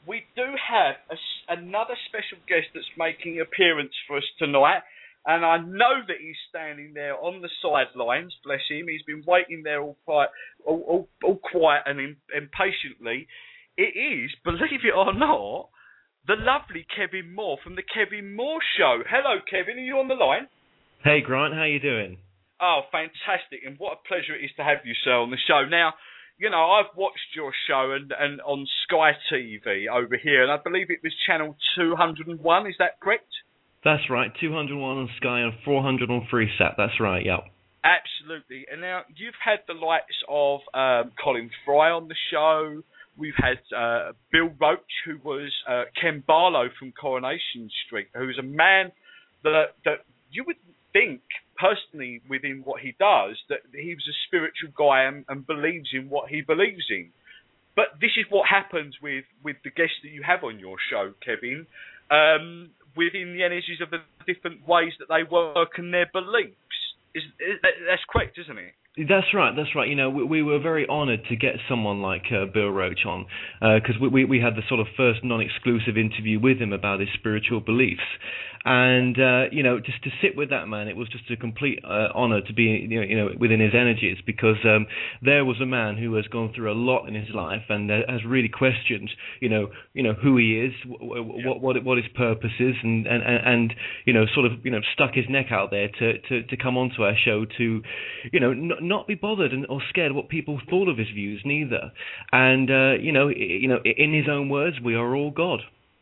we do have a, another special guest that's making an appearance for us tonight. And I know that he's standing there on the sidelines, bless him. He's been waiting there all quiet, all, all, all quiet and in, impatiently. It is, believe it or not, the lovely Kevin Moore from the Kevin Moore Show. Hello, Kevin. Are you on the line? Hey, Grant. How you doing? Oh, fantastic. And what a pleasure it is to have you, sir, on the show. Now, you know, I've watched your show and, and on Sky T V over here, and I believe it was channel two hundred and one. Is that correct? That's right. two hundred and one on Sky and four hundred on Freesat. That's right, yeah. Absolutely. And now, you've had the likes of um, Colin Fry on the show. We've had uh, Bill Roach, who was uh, Ken Barlow from Coronation Street, who's a man that that you would think, personally, within what he does, that he was a spiritual guy and, and believes in what he believes in. But this is what happens with, with the guests that you have on your show, Kevin, um, within the energies of the different ways that they work and their beliefs. Is, is, that's correct, isn't it? That's right, that's right. You know, we, we were very honoured to get someone like uh, Bill Roach on, because uh, we, we had the sort of first non-exclusive interview with him about his spiritual beliefs. And, uh, you know, just to sit with that man, it was just a complete uh, honour to be, you know, you know, within his energies, because um, there was a man who has gone through a lot in his life and uh, has really questioned, you know, you know who he is, w- yeah. what, what what his purpose is, and, and, and, you know, sort of, you know, stuck his neck out there to, to, to come onto our show to, you know, n- not be bothered and, or scared what people thought of his views, neither. And, uh, you know, you know, in his own words, we are all God.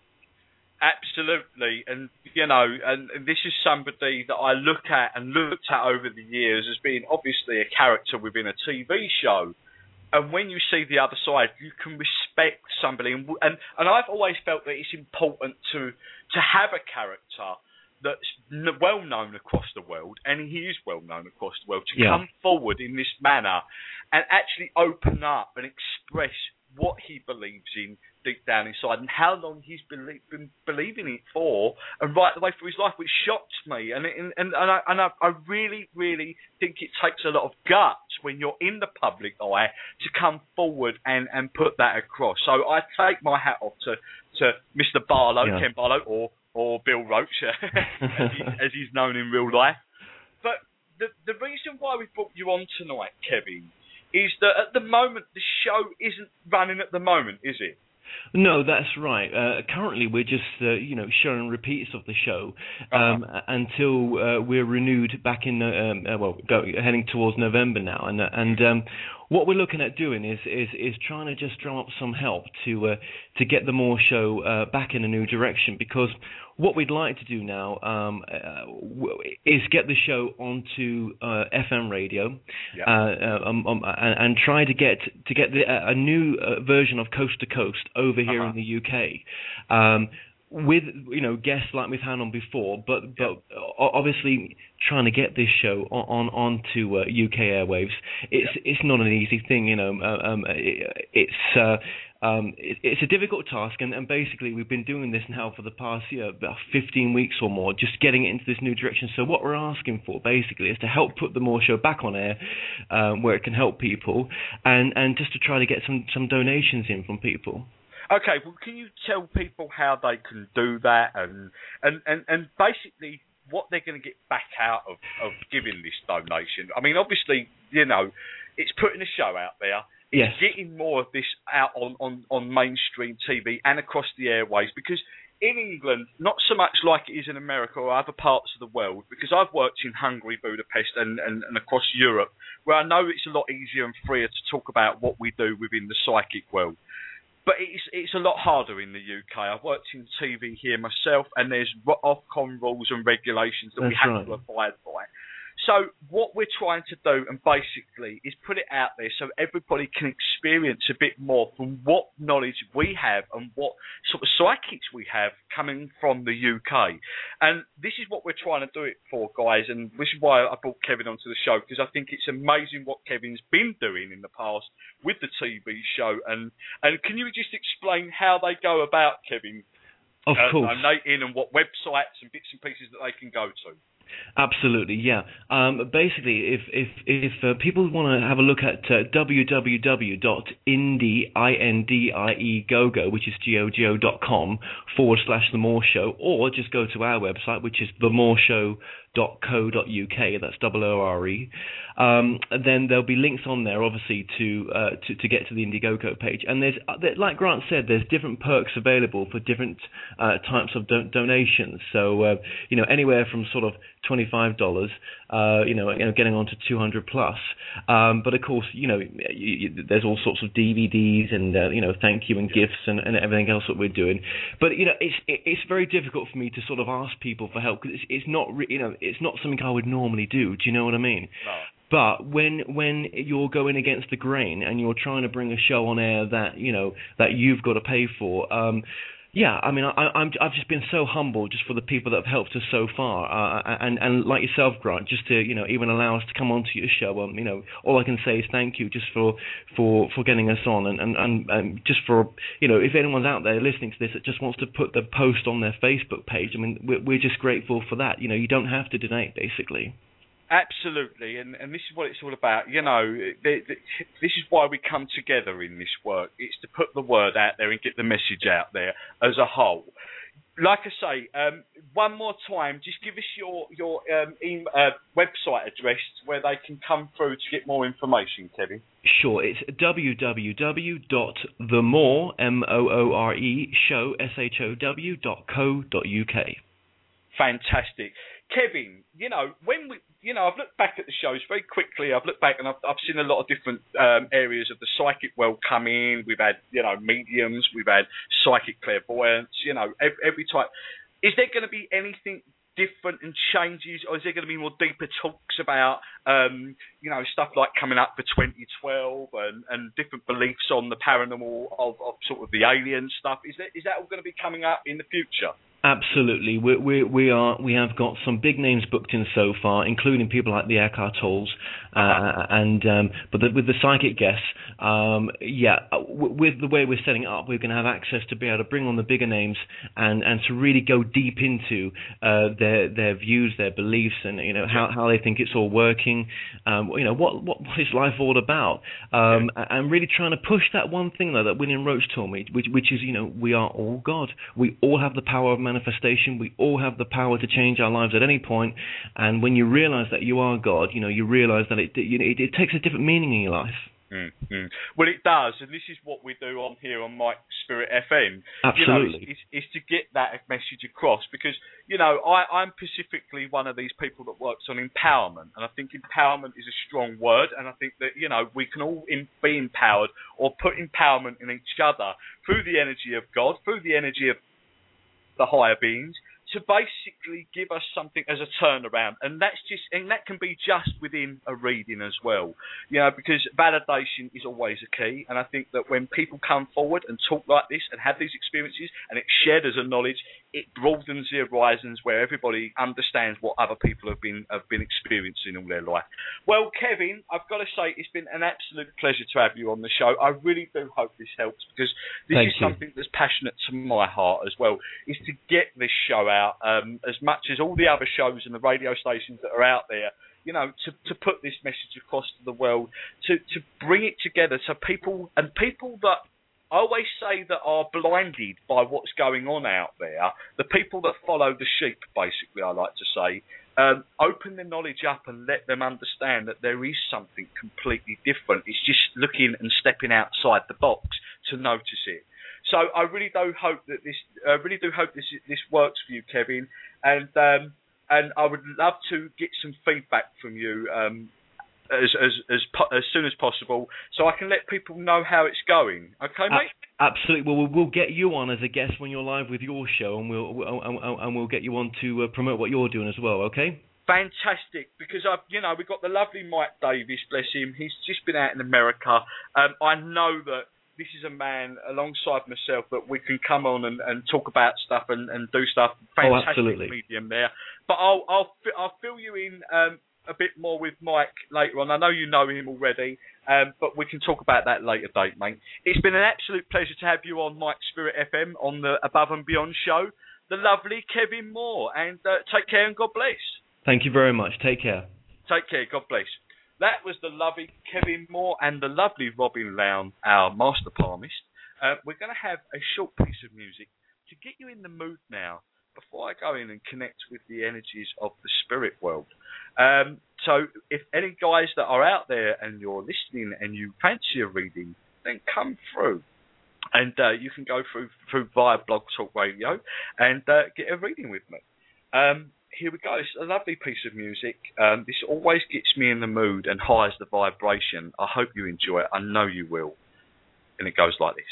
Absolutely, and you know, and this is somebody that I look at and looked at over the years as being obviously a character within a T V show. And when you see the other side, you can respect somebody, and and, and I've always felt that it's important to to have a character that's well known across the world, and he is well known across the world, to yeah. come forward in this manner and actually open up and express what he believes in deep down inside and how long he's believe, been believing it for, and right the way through his life, which shocks me. And and and, and, I, and I, I really, really think it takes a lot of guts when you're in the public eye to come forward and, and put that across. So I take my hat off to, to Mister Barlow, yeah. Ken Barlow, or or Bill Roach, as, he, as he's known in real life. But the the reason why we brought you on tonight, Kevin, is that at the moment the show isn't running at the moment, is it? No, that's right. Uh, currently, we're just, uh, you know, showing repeats of the show um, uh-huh. until uh, we're renewed back in, um, uh, well, go, heading towards November now. And uh, and um, what we're looking at doing is is, is trying to just drum up some help to uh, to get the Moore Show uh, back in a new direction, because what we'd like to do now um, uh, is get the show onto uh, F M radio, yeah. uh, um, um, and, and try to get to get the, uh, a new uh, version of Coast to Coast over here uh-huh. in the U K, um, with you know guests like we've had on before, but but yeah. obviously trying to get this show on on onto uh, U K airwaves, it's yeah. it's not an easy thing, you know. Um, it, it's uh, Um, it, it's a difficult task, and, and basically we've been doing this now for the past year, about fifteen weeks or more, just getting it into this new direction. So what we're asking for, basically, is to help put the Moore Show back on air, um, where it can help people, and, and just to try to get some, some donations in from people. Okay, well, can you tell people how they can do that, and and, and, and basically what they're going to get back out of, of giving this donation? I mean, obviously, you know, it's putting a show out there. Yes. Getting more of this out on, on, on mainstream T V and across the airways, because in England, not so much like it is in America or other parts of the world, because I've worked in Hungary, Budapest, and, and, and across Europe, where I know it's a lot easier and freer to talk about what we do within the psychic world. But it's it's a lot harder in the U K. I've worked in T V here myself, and there's Ofcom rules and regulations that That's we have right. to abide by. So what we're trying to do, and basically, is put it out there so everybody can experience a bit more from what knowledge we have and what sort of psychics we have coming from the U K. And this is what we're trying to do it for, guys, and this is why I brought Kevin onto the show, because I think it's amazing what Kevin's been doing in the past with the T V show. And, and can you just explain how they go about, Kevin? Of uh, course. Donating and what websites and bits and pieces that they can go to? Absolutely, yeah. Um, basically, if if if uh, people want to have a look at uh, w w w dot indie go, which is G O G O dot com forward slash The More Show, or just go to our website, which is the more show dot co dot u k. That's double O R E. Um, then there'll be links on there, obviously, to uh, to, to get to the Indiegogo page. And there's, like Grant said, there's different perks available for different uh, types of do- donations. So uh, you know, anywhere from sort of twenty-five dollars, uh, you know, you know, getting on to two hundred plus. Um, but of course, you know, you, you, there's all sorts of D V Ds and uh, you know, thank you and gifts and, and everything else that we're doing. But you know, it's it, it's very difficult for me to sort of ask people for help because it's, it's not, re- you know, it's not something I would normally do. Do you know what I mean? No. But when when you're going against the grain and you're trying to bring a show on air that you know that you've got to pay for. Um, Yeah, I mean, I, I'm, I've just been so humbled just for the people that have helped us so far, uh, and, and like yourself, Grant, just to you know even allow us to come onto your show. Um, you know, all I can say is thank you just for for, for getting us on, and, and, and, and just for you know if anyone's out there listening to this that just wants to put the post on their Facebook page, I mean, we're, we're just grateful for that. You know, you don't have to donate, basically. Absolutely, and, and this is what it's all about. You know, the, the, this is why we come together in this work. It's to put the word out there and get the message out there as a whole. Like I say, um, one more time, just give us your your um, e- uh, website address where they can come through to get more information, Kevin. Sure, it's w w w dot the more M O O R E show S H O W dot co dot U K. Fantastic. Kevin, you know, when we, you know, I've looked back at the shows very quickly. I've looked back and I've, I've seen a lot of different um, areas of the psychic world come in. We've had, you know, mediums. We've had psychic clairvoyance, you know, every, every type. Is there going to be anything different and changes, or is there going to be more deeper talks about, um, you know, stuff like coming up for twenty twelve and, and different beliefs on the paranormal of, of sort of the alien stuff? Is that, is that all going to be coming up in the future? Absolutely, we we we are we have got some big names booked in so far, including people like the Eckhart Tolles, uh, uh-huh. and um, but the, with the psychic guests, um, yeah, w- with the way we're setting it up, we're going to have access to be able to bring on the bigger names and, and to really go deep into uh, their their views, their beliefs, and you know how, how they think it's all working, um, you know what what what is life all about, um, yeah. and really trying to push that one thing though that William Roach told me, which which is you know we are all God, we all have the power of man. Manifestation. We all have the power to change our lives at any point, and when you realize that you are God, you know, you realize that it you know, it, it takes a different meaning in your life. Mm-hmm. Well, it does, and this is what we do on here on Mike Spirit F M. Absolutely, you know, it's, it's, it's to get that message across because you know I, I'm specifically one of these people that works on empowerment, and I think empowerment is a strong word, and I think that you know we can all in, be empowered or put empowerment in each other through the energy of God, through the energy of the higher beings, to basically give us something as a turnaround, and that's just, and that can be just within a reading as well, you know, because validation is always a key, and I think that when people come forward and talk like this and have these experiences, and it's shared as a knowledge, it broadens the horizons where everybody understands what other people have been have been experiencing all their life. Well, Kevin, I've got to say it's been an absolute pleasure to have you on the show. I really do hope this helps because this Thank is you. something that's passionate to my heart as well, is to get this show out um, as much as all the other shows and the radio stations that are out there, you know, to, to put this message across to the world, to, to bring it together so people, and people that I always say that are blinded by what's going on out there, the people that follow the sheep, basically, I like to say, um, open their knowledge up and let them understand that there is something completely different. It's just looking and stepping outside the box to notice it. So I really do hope that this, I really do hope this this works for you, Kevin, and um, and I would love to get some feedback from you um, as as as po- as soon as possible, so I can let people know how it's going. Okay, mate? Absolutely. Well, we'll get you on as a guest when you're live with your show, and we'll we'll and, and we'll get you on to uh, promote what you're doing as well. Okay. Fantastic, because I've you know we've got the lovely Mike Davis, bless him. He's just been out in America. Um, I know that this is a man alongside myself that we can come on and, and talk about stuff and, and do stuff. Fantastic oh, absolutely. medium there. But I'll I'll I'll fill you in um, a bit more with Mike later on. I know you know him already, um, but we can talk about that later date, mate. It's been an absolute pleasure to have you on Mike Spirit F M on the Above and Beyond show. The lovely Kevin Moore, and uh, take care and God bless. Thank you very much. Take care. Take care. God bless. That was the lovely Kevin Moore and the lovely Robin Lown, our master palmist. Uh, we're going to have a short piece of music to get you in the mood now before I go in and connect with the energies of the spirit world. Um, so if any guys that are out there and you're listening and you fancy a reading, then come through. And uh, you can go through, through via Blog Talk Radio and uh, get a reading with me. Um, here we go. It's a lovely piece of music. Um, this always gets me in the mood and highs the vibration. I hope you enjoy it. I know you will. And it goes like this.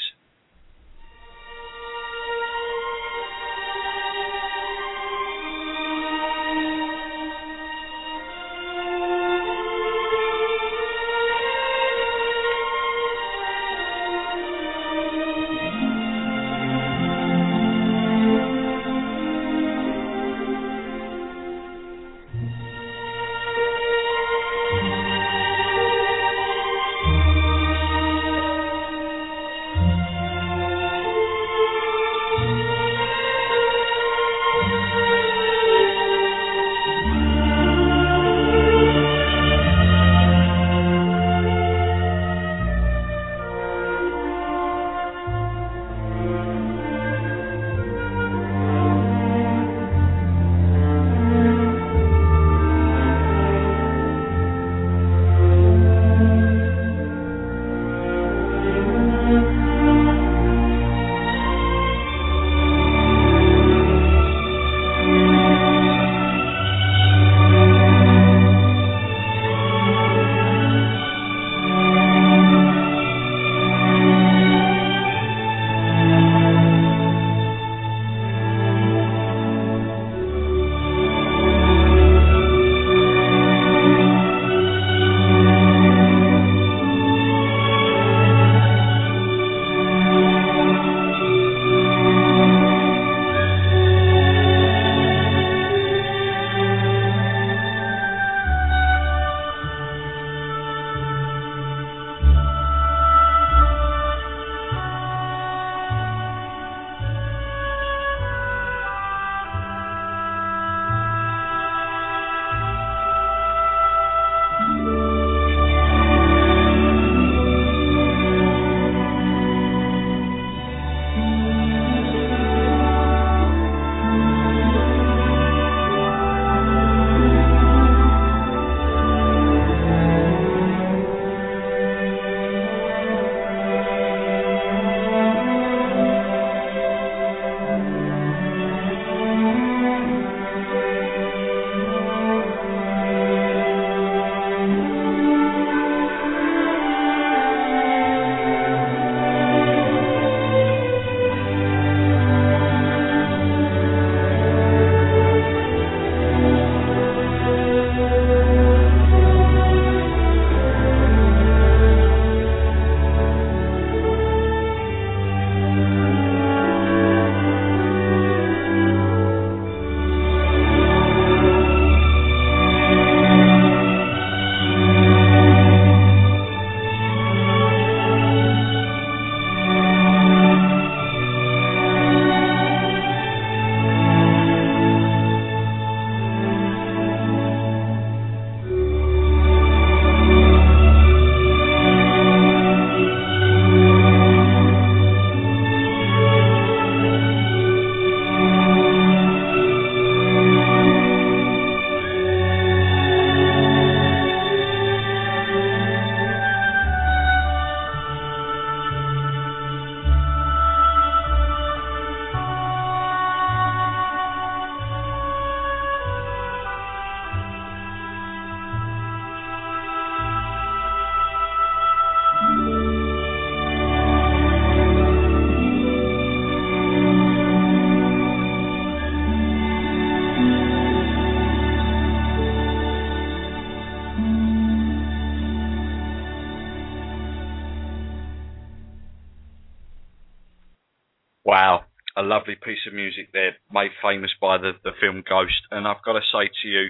Wow, a lovely piece of music there, made famous by the, the film Ghost. And I've got to say to you,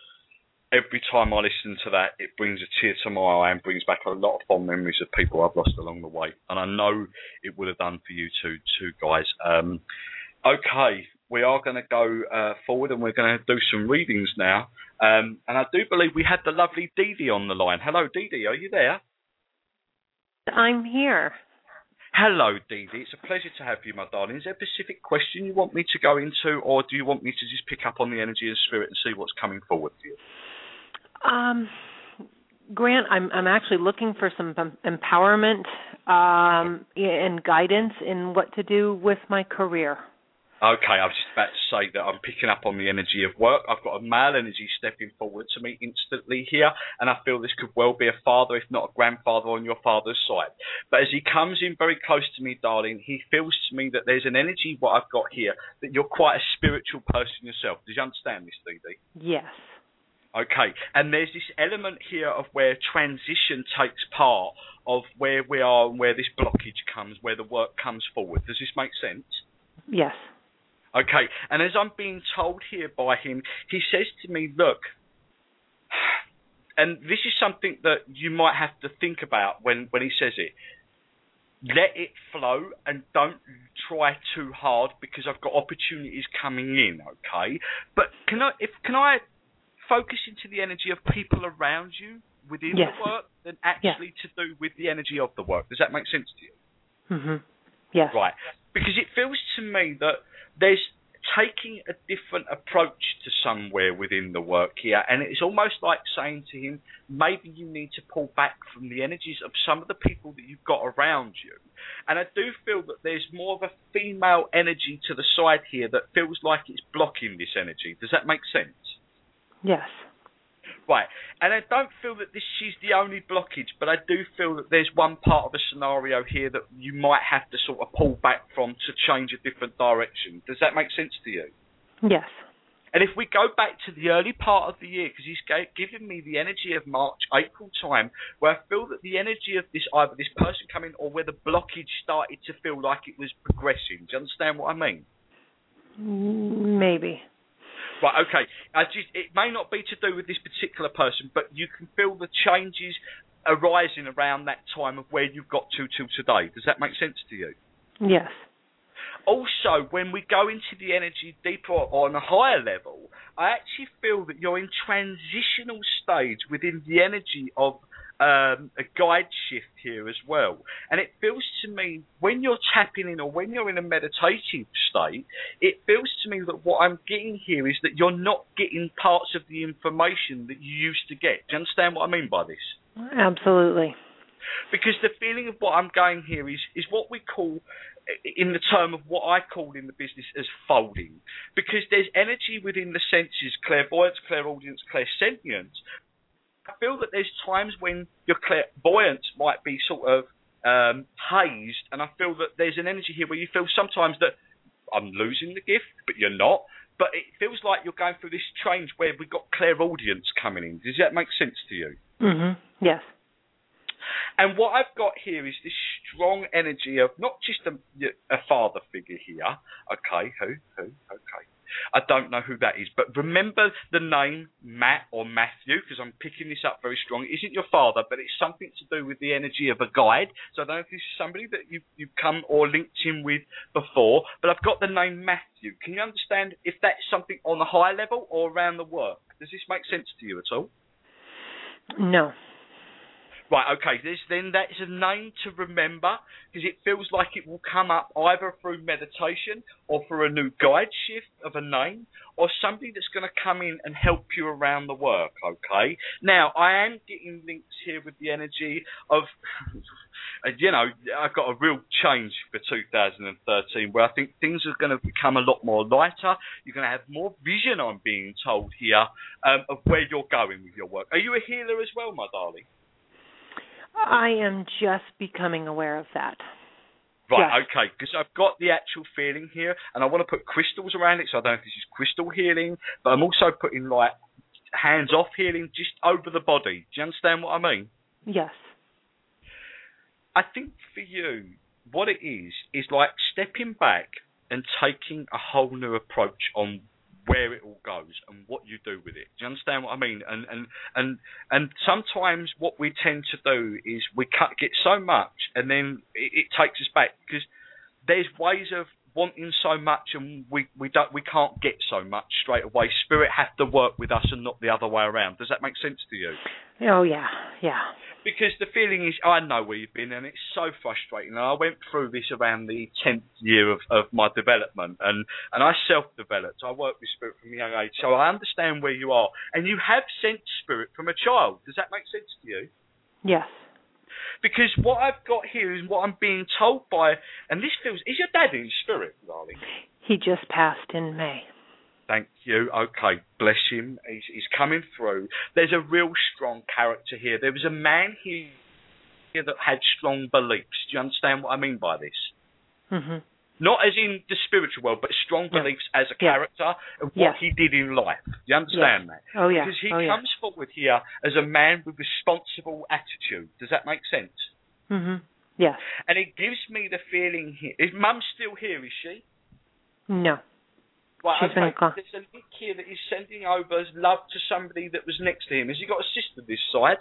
every time I listen to that, it brings a tear to my eye and brings back a lot of fond memories of people I've lost along the way. And I know it would have done for you too, too guys. Um, okay, we are going to go uh, forward and we're going to do some readings now. Um, and I do believe we had the lovely Dee Dee on the line. Hello, Dee Dee, are you there? I'm here. Hello, Dee Dee. It's a pleasure to have you, my darling. Is there a specific question you want me to go into, or do you want me to just pick up on the energy and spirit and see what's coming forward for you? Um, Grant, I'm I'm actually looking for some empowerment um, and guidance in what to do with my career. Okay, I was just about to say that I'm picking up on the energy of work. I've got a male energy stepping forward to me instantly here, and I feel this could well be a father, if not a grandfather, on your father's side. But as he comes in very close to me, darling, he feels to me that there's an energy, what I've got here, that you're quite a spiritual person yourself. Do you understand this, Dee Dee? Yes. Okay, and there's this element here of where transition takes part of where we are and where this blockage comes, where the work comes forward. Does this make sense? Yes. Okay, and as I'm being told here by him, he says to me, look, and this is something that you might have to think about when, when he says it, let it flow and don't try too hard because I've got opportunities coming in, okay? But can I, if, can I focus into the energy of people around you within yes. the work than actually yes. to do with the energy of the work? Does that make sense to you? Mm-hmm. Yes. Right, because it feels to me that there's taking a different approach to somewhere within the work here, and it's almost like saying to him, maybe you need to pull back from the energies of some of the people that you've got around you. And I do feel that there's more of a female energy to the side here that feels like it's blocking this energy. Does that make sense? Yes. Right, and I don't feel that this is the only blockage, but I do feel that there's one part of a scenario here that you might have to sort of pull back from to change a different direction. Does that make sense to you? Yes. And if we go back to the early part of the year, because he's given me the energy of March, April time, where I feel that the energy of this, either this person coming or where the blockage started to feel like it was progressing. Do you understand what I mean? Maybe. Right, okay. I just, it may not be to do with this particular person, but you can feel the changes arising around that time of where you've got to till today. Does that make sense to you? Yes. Also, when we go into the energy deeper or on a higher level, I actually feel that you're in transitional stage within the energy of Um, a guide shift here as well. And it feels to me, when you're tapping in or when you're in a meditative state, it feels to me that what I'm getting here is that you're not getting parts of the information that you used to get. Do you understand what I mean by this? Absolutely. Because the feeling of what I'm going here is, is what we call, in the term of what I call in the business as folding. Because there's energy within the senses, clairvoyance, clairaudience, clairsentience. I feel that there's times when your clairvoyance might be sort of um, hazed, and I feel that there's an energy here where you feel sometimes that I'm losing the gift, but you're not. But it feels like you're going through this change where we've got clairaudience coming in. Does that make sense to you? Mm-hmm. Yes. And what I've got here is this strong energy of not just a, a father figure here. Okay, who, who, okay. I don't know who that is, but remember the name Matt or Matthew, because I'm picking this up very strong. It isn't your father, but it's something to do with the energy of a guide. So I don't know if this is somebody that you've, you've come or linked in with before, but I've got the name Matthew. Can you understand if that's something on the high level or around the work? Does this make sense to you at all? No. Right, okay, this, then that's a name to remember, because it feels like it will come up either through meditation or for a new guide shift of a name, or somebody that's going to come in and help you around the work, okay? Now, I am getting links here with the energy of, you know, I've got a real change for two thousand thirteen, where I think things are going to become a lot more lighter. You're going to have more vision, I'm being told here, um, of where you're going with your work. Are you a healer as well, my darling? I am just becoming aware of that. Right, yes. Okay, because I've got the actual feeling here, and I want to put crystals around it, so I don't know if this is crystal healing, but I'm also putting, like, hands-off healing just over the body. Do you understand what I mean? Yes. I think for you, what it is, is like stepping back and taking a whole new approach on where it all goes and what you do with it. Do you understand what I mean? And and and and sometimes what we tend to do is we cut, get so much, and then it, it takes us back, because there's ways of wanting so much and we, we don't we can't get so much straight away. Spirit have to work with us and not the other way around. Does that make sense to you? Oh yeah, yeah. Because the feeling is, I know where you've been, and it's so frustrating. And I went through this around the tenth year of, of my development, and, and I self-developed. I worked with spirit from a young age, so I understand where you are. And you have sensed spirit from a child. Does that make sense to you? Yes. Because what I've got here is what I'm being told by, and this feels, is your dad in spirit, darling? He just passed in May. Thank you. Okay, bless him. He's, he's coming through. There's a real strong character here. There was a man here, here that had strong beliefs. Do you understand what I mean by this? Mm-hmm. Not as in the spiritual world, but strong yeah. beliefs as a yeah. character and what yes. he did in life. Do you understand yes. that? Oh, yeah. Because he oh, comes yeah. forward here as a man with responsible attitude. Does that make sense? Mm-hmm. Yes. And it gives me the feeling here. Is Mum still here, is she? No. Right, She's okay. been gone. There's a link here that he's sending over as love to somebody that was next to him. Has he got a sister this side?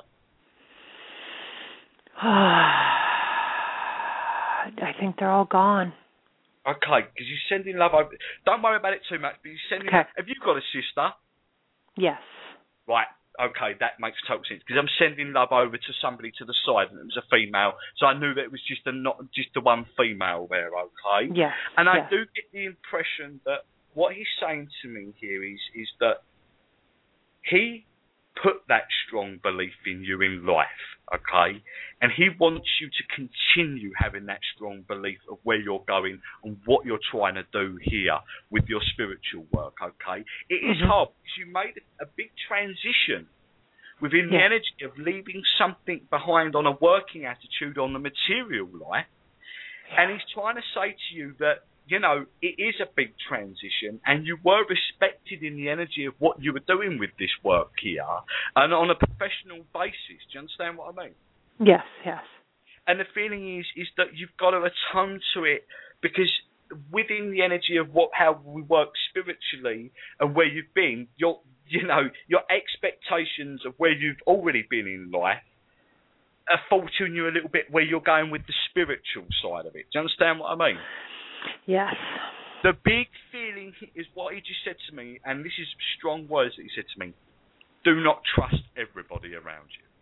I think they're all gone. Okay, because he's sending love over. Don't worry about it too much, but he's sending... Okay. Have you got a sister? Yes. Right, okay, that makes total sense. Because I'm sending love over to somebody to the side, and it was a female, so I knew that it was just a not just the one female there, okay? Yes. And I yes. do get the impression that what he's saying to me here is is that he put that strong belief in you in life, okay? And he wants you to continue having that strong belief of where you're going and what you're trying to do here with your spiritual work, okay? It is mm-hmm. hard because you made a big transition within yeah. the energy of leaving something behind on a working attitude on the material life. Yeah. And he's trying to say to you that, you know, it is a big transition and you were respected in the energy of what you were doing with this work here and on a professional basis. Do you understand what I mean? Yes, yes. And the feeling is is that you've got to atone to it because within the energy of what how we work spiritually and where you've been, your you know, your expectations of where you've already been in life are faulting you a little bit where you're going with the spiritual side of it. Do you understand what I mean? Yes. The big feeling is what he just said to me, and this is strong words that he said to me. Do not trust everybody around you.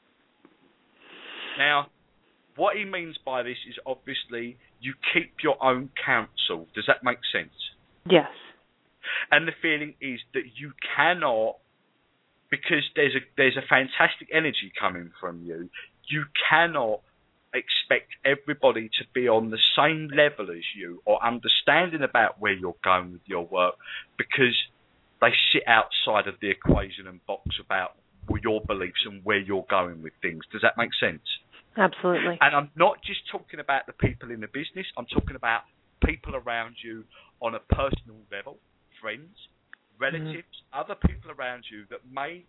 Now, what he means by this is obviously you keep your own counsel. Does that make sense? Yes. And the feeling is that you cannot, because there's a there's a fantastic energy coming from you, you cannot expect everybody to be on the same level as you or understanding about where you're going with your work because they sit outside of the equation and box about your beliefs and where you're going with things. Does that make sense? Absolutely. And I'm not just talking about the people in the business, I'm talking about people around you on a personal level, friends, relatives, mm-hmm. other people around you that may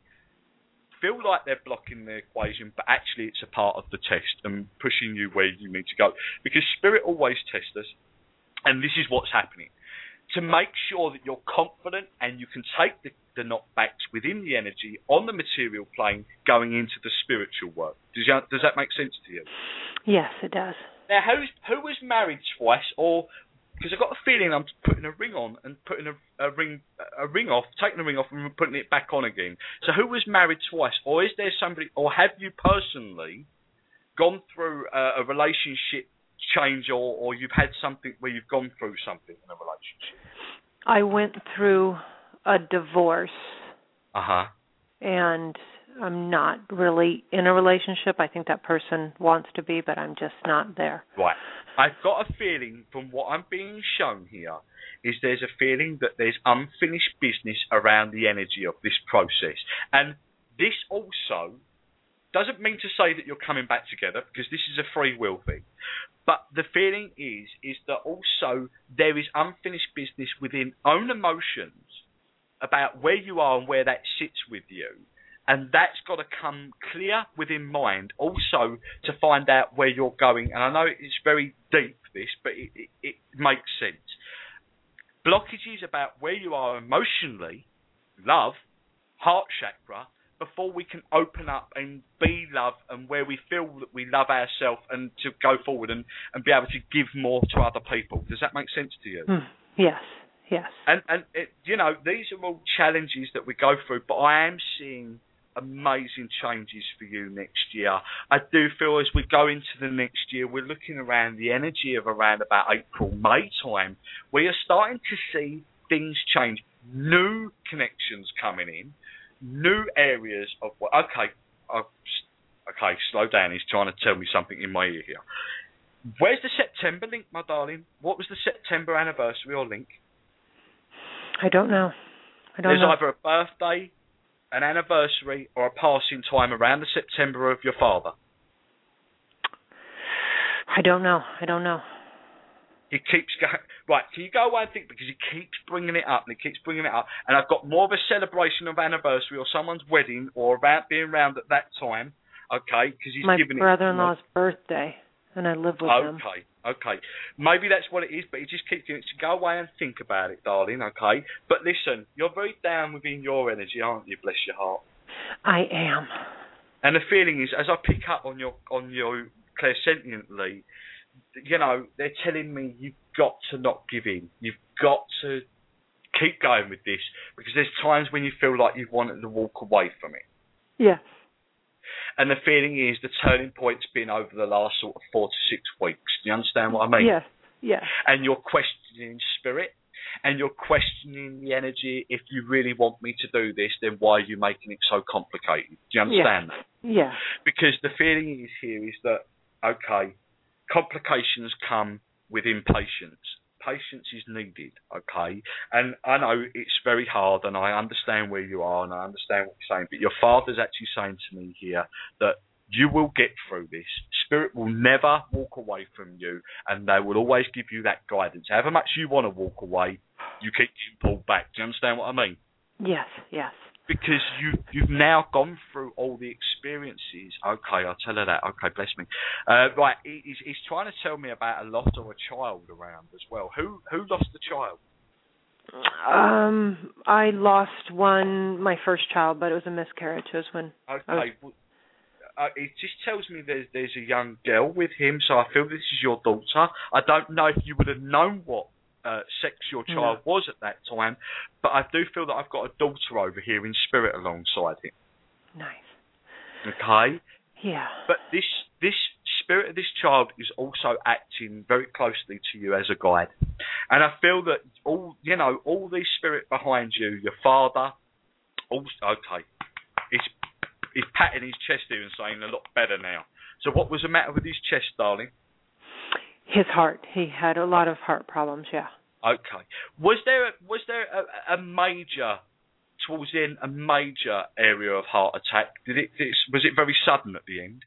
feel like they're blocking the equation, but actually it's a part of the test and pushing you where you need to go. Because Spirit always tests us, and this is what's happening. To make sure that you're confident and you can take the, the knockbacks within the energy on the material plane going into the spiritual work. Does, you, does that make sense to you? Yes, it does. Now, who's, who was married twice, or... Because I've got a feeling I'm putting a ring on and putting a, a ring a ring off, taking the ring off and putting it back on again. So who was married twice? Or is there somebody, or have you personally gone through a, a relationship change or, or you've had something where you've gone through something in a relationship? I went through a divorce. Uh-huh. And I'm not really in a relationship. I think that person wants to be, but I'm just not there. Right. I've got a feeling from what I'm being shown here is there's a feeling that there's unfinished business around the energy of this process. And this also doesn't mean to say that you're coming back together because this is a free will thing. But the feeling is, is that also there is unfinished business within own emotions about where you are and where that sits with you. And that's got to come clear within mind also to find out where you're going. And I know it's very deep, this, but it, it, it makes sense. Blockages about where you are emotionally, love, heart chakra, before we can open up and be love and where we feel that we love ourselves and to go forward and, and be able to give more to other people. Does that make sense to you? Mm. Yes, yes. And, and it, you know, these are all challenges that we go through, but I am seeing amazing changes for you next year. I do feel as we go into the next year, we're looking around the energy of around about April, May time. We are starting to see things change, new connections coming in, new areas of what. Okay, I've, okay, slow down. He's trying to tell me something in my ear here. Where's the September link, my darling? What was the September anniversary or link? I don't know. I don't There's know. either a birthday, an anniversary, or a passing time around the September of your father. I don't know. I don't know. He keeps going. Right, can you go away and think, because he keeps bringing it up and he keeps bringing it up, and I've got more of a celebration of anniversary or someone's wedding or about being around at that time. Okay, because he's My giving it. My brother-in-law's birthday, and I live with okay, him. Okay, okay. Maybe that's what it is, but he just keeps doing it. So go away and think about it, darling. Okay, but listen, you're very down within your energy, aren't you? Bless your heart. I am. And the feeling is, as I pick up on your on your clairsentiently, you know, they're telling me you've got to not give in. You've got to keep going with this, because there's times when you feel like you've wanted to walk away from it. Yes. And the feeling is the turning point's been over the last sort of four to six weeks. Do you understand what I mean? Yes, yes. And you're questioning spirit, and you're questioning the energy. If you really want me to do this, then why are you making it so complicated? Do you understand yes. that? Yes. Because the feeling is here is that, okay, complications come with impatience. Patience is needed, okay? And I know it's very hard, and I understand where you are, and I understand what you're saying, but your father's actually saying to me here that you will get through this. Spirit will never walk away from you, and they will always give you that guidance. However much you want to walk away, you keep getting pulled back. Do you understand what I mean? Yes, yes. Because you, you've now gone through all the experiences. Okay, I'll tell her that. Okay, bless me. Uh, right, he, he's, he's trying to tell me about a loss of a child around as well. Who who lost the child? Um, I lost one, my first child, but it was a miscarriage. It was when Okay, was... well, uh, it just tells me there's there's a young girl with him, so I feel this is your daughter. I don't know if you would have known what Uh, sex your child no. was at that time, but I do feel that I've got a daughter over here in spirit alongside him. Nice. Okay? Yeah. But this this spirit of this child is also acting very closely to you as a guide. And I feel that all, you know, all the spirit behind you, your father, all, okay, he's, he's patting his chest here and saying a lot better now. So what was the matter with his chest, darling? His heart. He had a lot of heart problems, yeah. Okay. Was there a, was there a, a major, towards the end, a major area of heart attack? Did it, did it was it very sudden at the end?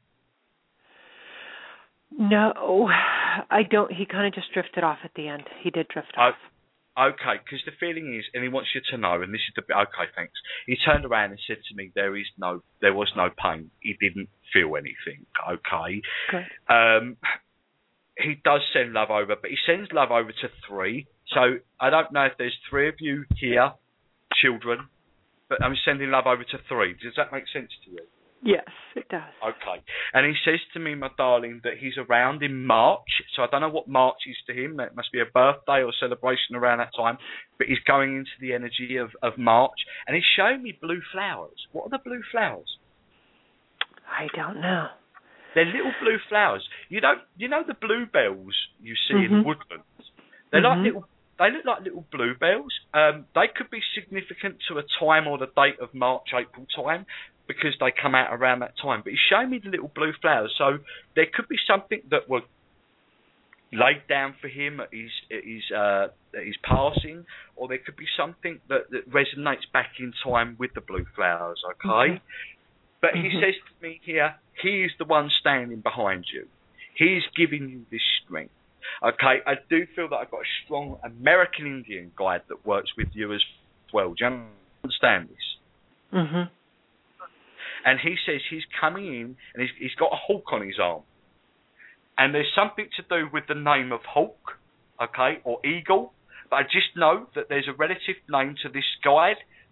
No, I don't. He kind of just drifted off at the end. He did drift off. Okay, because the feeling is, and he wants you to know, and this is the bit. Okay, thanks. He turned around and said to me, "There is no, there was no pain. He didn't feel anything." Okay. Good. Um. He does send love over, but he sends love over to three. So I don't know if there's three of you here, children, but I'm sending love over to three. Does that make sense to you? Yes, it does. Okay. And he says to me, my darling, that he's around in March. So I don't know what March is to him. It must be a birthday or celebration around that time. But he's going into the energy of, of March. And he's showing me blue flowers. What are the blue flowers? I don't know. They're little blue flowers. You know, you know the bluebells you see mm-hmm. in woodlands. They're mm-hmm. like little. They look like little bluebells. Um, they could be significant to a time or the date of March, April time, because they come out around that time. But he's showing me the little blue flowers, so there could be something that were laid down for him at his at his, uh, at his passing, or there could be something that, that resonates back in time with the blue flowers. Okay. okay. But mm-hmm. he says to me here, he is the one standing behind you. He is giving you this strength. Okay, I do feel that I've got a strong American Indian guide that works with you as well. Do you understand this? Mm-hmm. And he says he's coming in and he's, he's got a hawk on his arm. And there's something to do with the name of hawk, okay, or eagle. But I just know that there's a relative name to this guide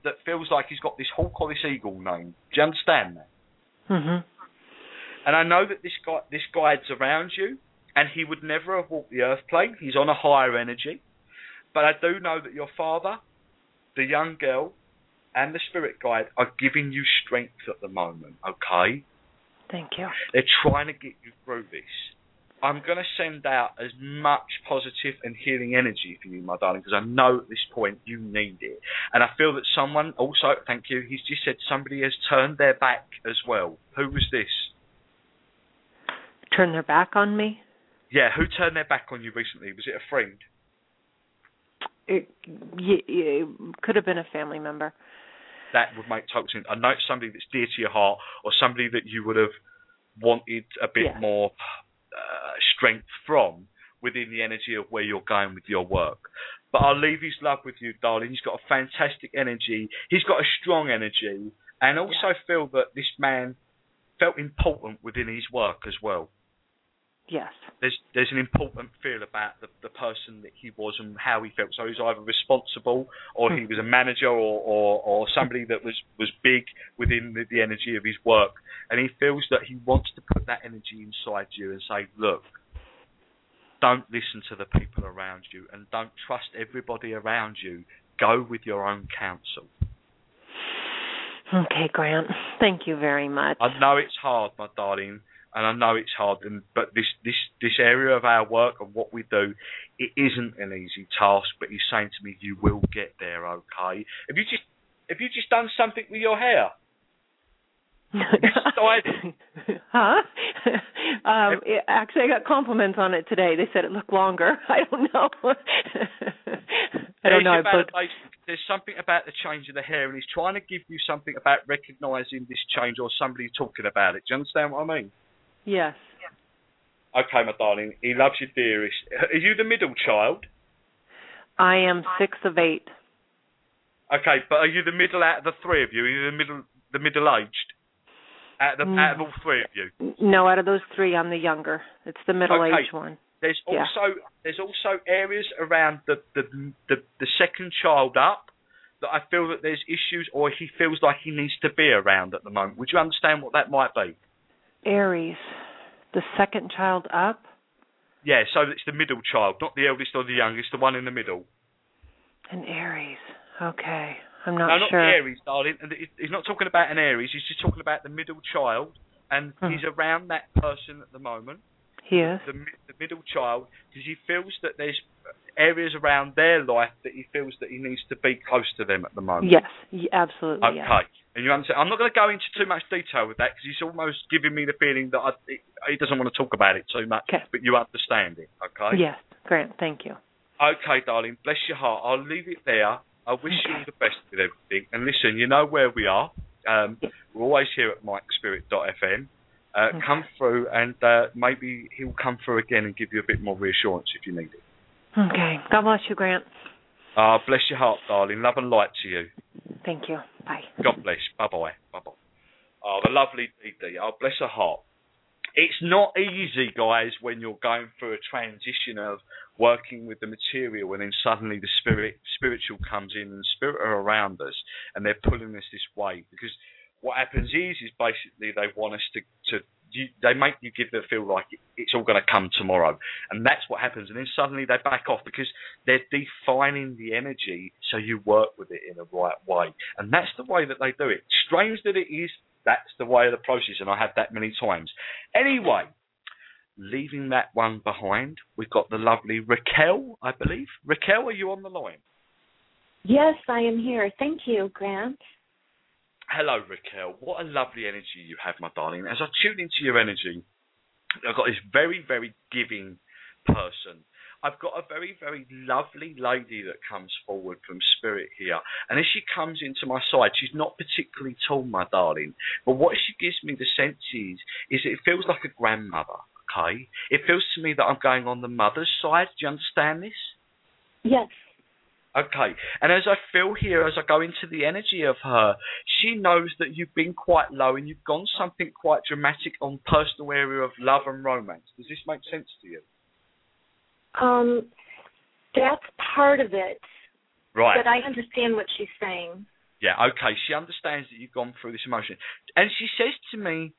that feels like he's got this hawk or this eagle name. Do you understand that? Mhm. And I know that this guy, this guide's around you, and he would never have walked the earth plane. He's on a higher energy. But I do know that your father, the young girl, and the spirit guide are giving you strength at the moment, okay? Thank you. They're trying to get you through this. I'm going to send out as much positive and healing energy for you, my darling, because I know at this point you need it. And I feel that someone also, thank you, he's just said somebody has turned their back as well. Who was this? Turn their back on me? Yeah, who turned their back on you recently? Was it a friend? It, y- it could have been a family member. That would make total sense. I know it's somebody that's dear to your heart, or somebody that you would have wanted a bit yeah. more uh, strength from within the energy of where you're going with your work. But I'll leave his love with you, darling. He's got a fantastic energy. He's got a strong energy, and also yeah. feel that this man felt important within his work as well. Yes. There's there's an important feel about the, the person that he was and how he felt. So he's either responsible, or he was a manager, or, or, or somebody that was, was big within the, the energy of his work. And he feels that he wants to put that energy inside you and say, look, don't listen to the people around you, and don't trust everybody around you. Go with your own counsel. Okay, Grant. Thank you very much. I know it's hard, my darling. And I know it's hard, and, but this, this, this area of our work and what we do, it isn't an easy task. But he's saying to me, "You will get there, okay? Have you just have you just done something with your hair? Huh? um, it, actually, I got compliments on it today. They said it looked longer. I don't know. I don't know. But there's something about the change of the hair, and he's trying to give you something about recognising this change, or somebody talking about it. Do you understand what I mean? Yes. Okay, my darling. He loves you, dearest. Are you the middle child? I am six of eight. Okay, but are you the middle out of the three of you? Are you the middle, the middle-aged? Out of, the, mm. out of all three of you? No, out of those three, I'm the younger. It's the middle-aged okay. one. There's yeah. also there's also areas around the, the the the second child up that I feel that there's issues, or he feels like he needs to be around at the moment. Would you understand what that might be? Aries, the second child up? Yeah, so it's the middle child, not the eldest or the youngest, the one in the middle. An Aries, okay. I'm not no, not sure. the Aries, darling. He's not talking about an Aries, he's just talking about the middle child, and hmm. he's around that person at the moment. He is? The, the middle child, because he feels that there's areas around their life that he feels that he needs to be close to them at the moment. Yes, absolutely. Okay. Yes. And you understand? I'm not going to go into too much detail with that, because he's almost giving me the feeling that I, he doesn't want to talk about it too much, okay. but you understand it, okay? Yes, Grant, thank you. Okay, darling, bless your heart. I'll leave it there. I wish okay. you all the best with everything. And listen, you know where we are. Um, yes. We're always here at mike spirit dot f m. Uh, okay. Come through, and uh, maybe he'll come through again and give you a bit more reassurance if you need it. Okay. God bless you, Grant. Ah, uh, bless your heart, darling. Love and light to you. Thank you. Bye. God bless. Bye-bye. Bye-bye. Oh, the lovely Dee Dee. Oh, bless her heart. It's not easy, guys, when you're going through a transition of working with the material, and then suddenly the spirit, spiritual comes in, and the spirit are around us, and they're pulling us this way. Because what happens is, is basically they want us to, to you, they make you give them feel like it, it's all going to come tomorrow. And that's what happens. And then suddenly they back off, because they're defining the energy so you work with it in the right way. And that's the way that they do it. Strange that it is, that's the way of the process, and I have that many times. Anyway, leaving that one behind, we've got the lovely Raquel, I believe. Raquel, are you on the line? Yes, I am here. Thank you, Grant. Hello, Raquel. What a lovely energy you have, my darling. As I tune into your energy, I've got this very, very giving person. I've got a very, very lovely lady that comes forward from spirit here. And as she comes into my side, she's not particularly tall, my darling. But what she gives me the sense is, is it feels like a grandmother, okay? It feels to me that I'm going on the mother's side. Do you understand this? Yes. Okay, and as I feel here, as I go into the energy of her, she knows that you've been quite low and you've gone something quite dramatic on personal area of love and romance. Does this make sense to you? Um, that's part of it. Right. But I understand what she's saying. Yeah, okay. She understands that you've gone through this emotion. And she says to me,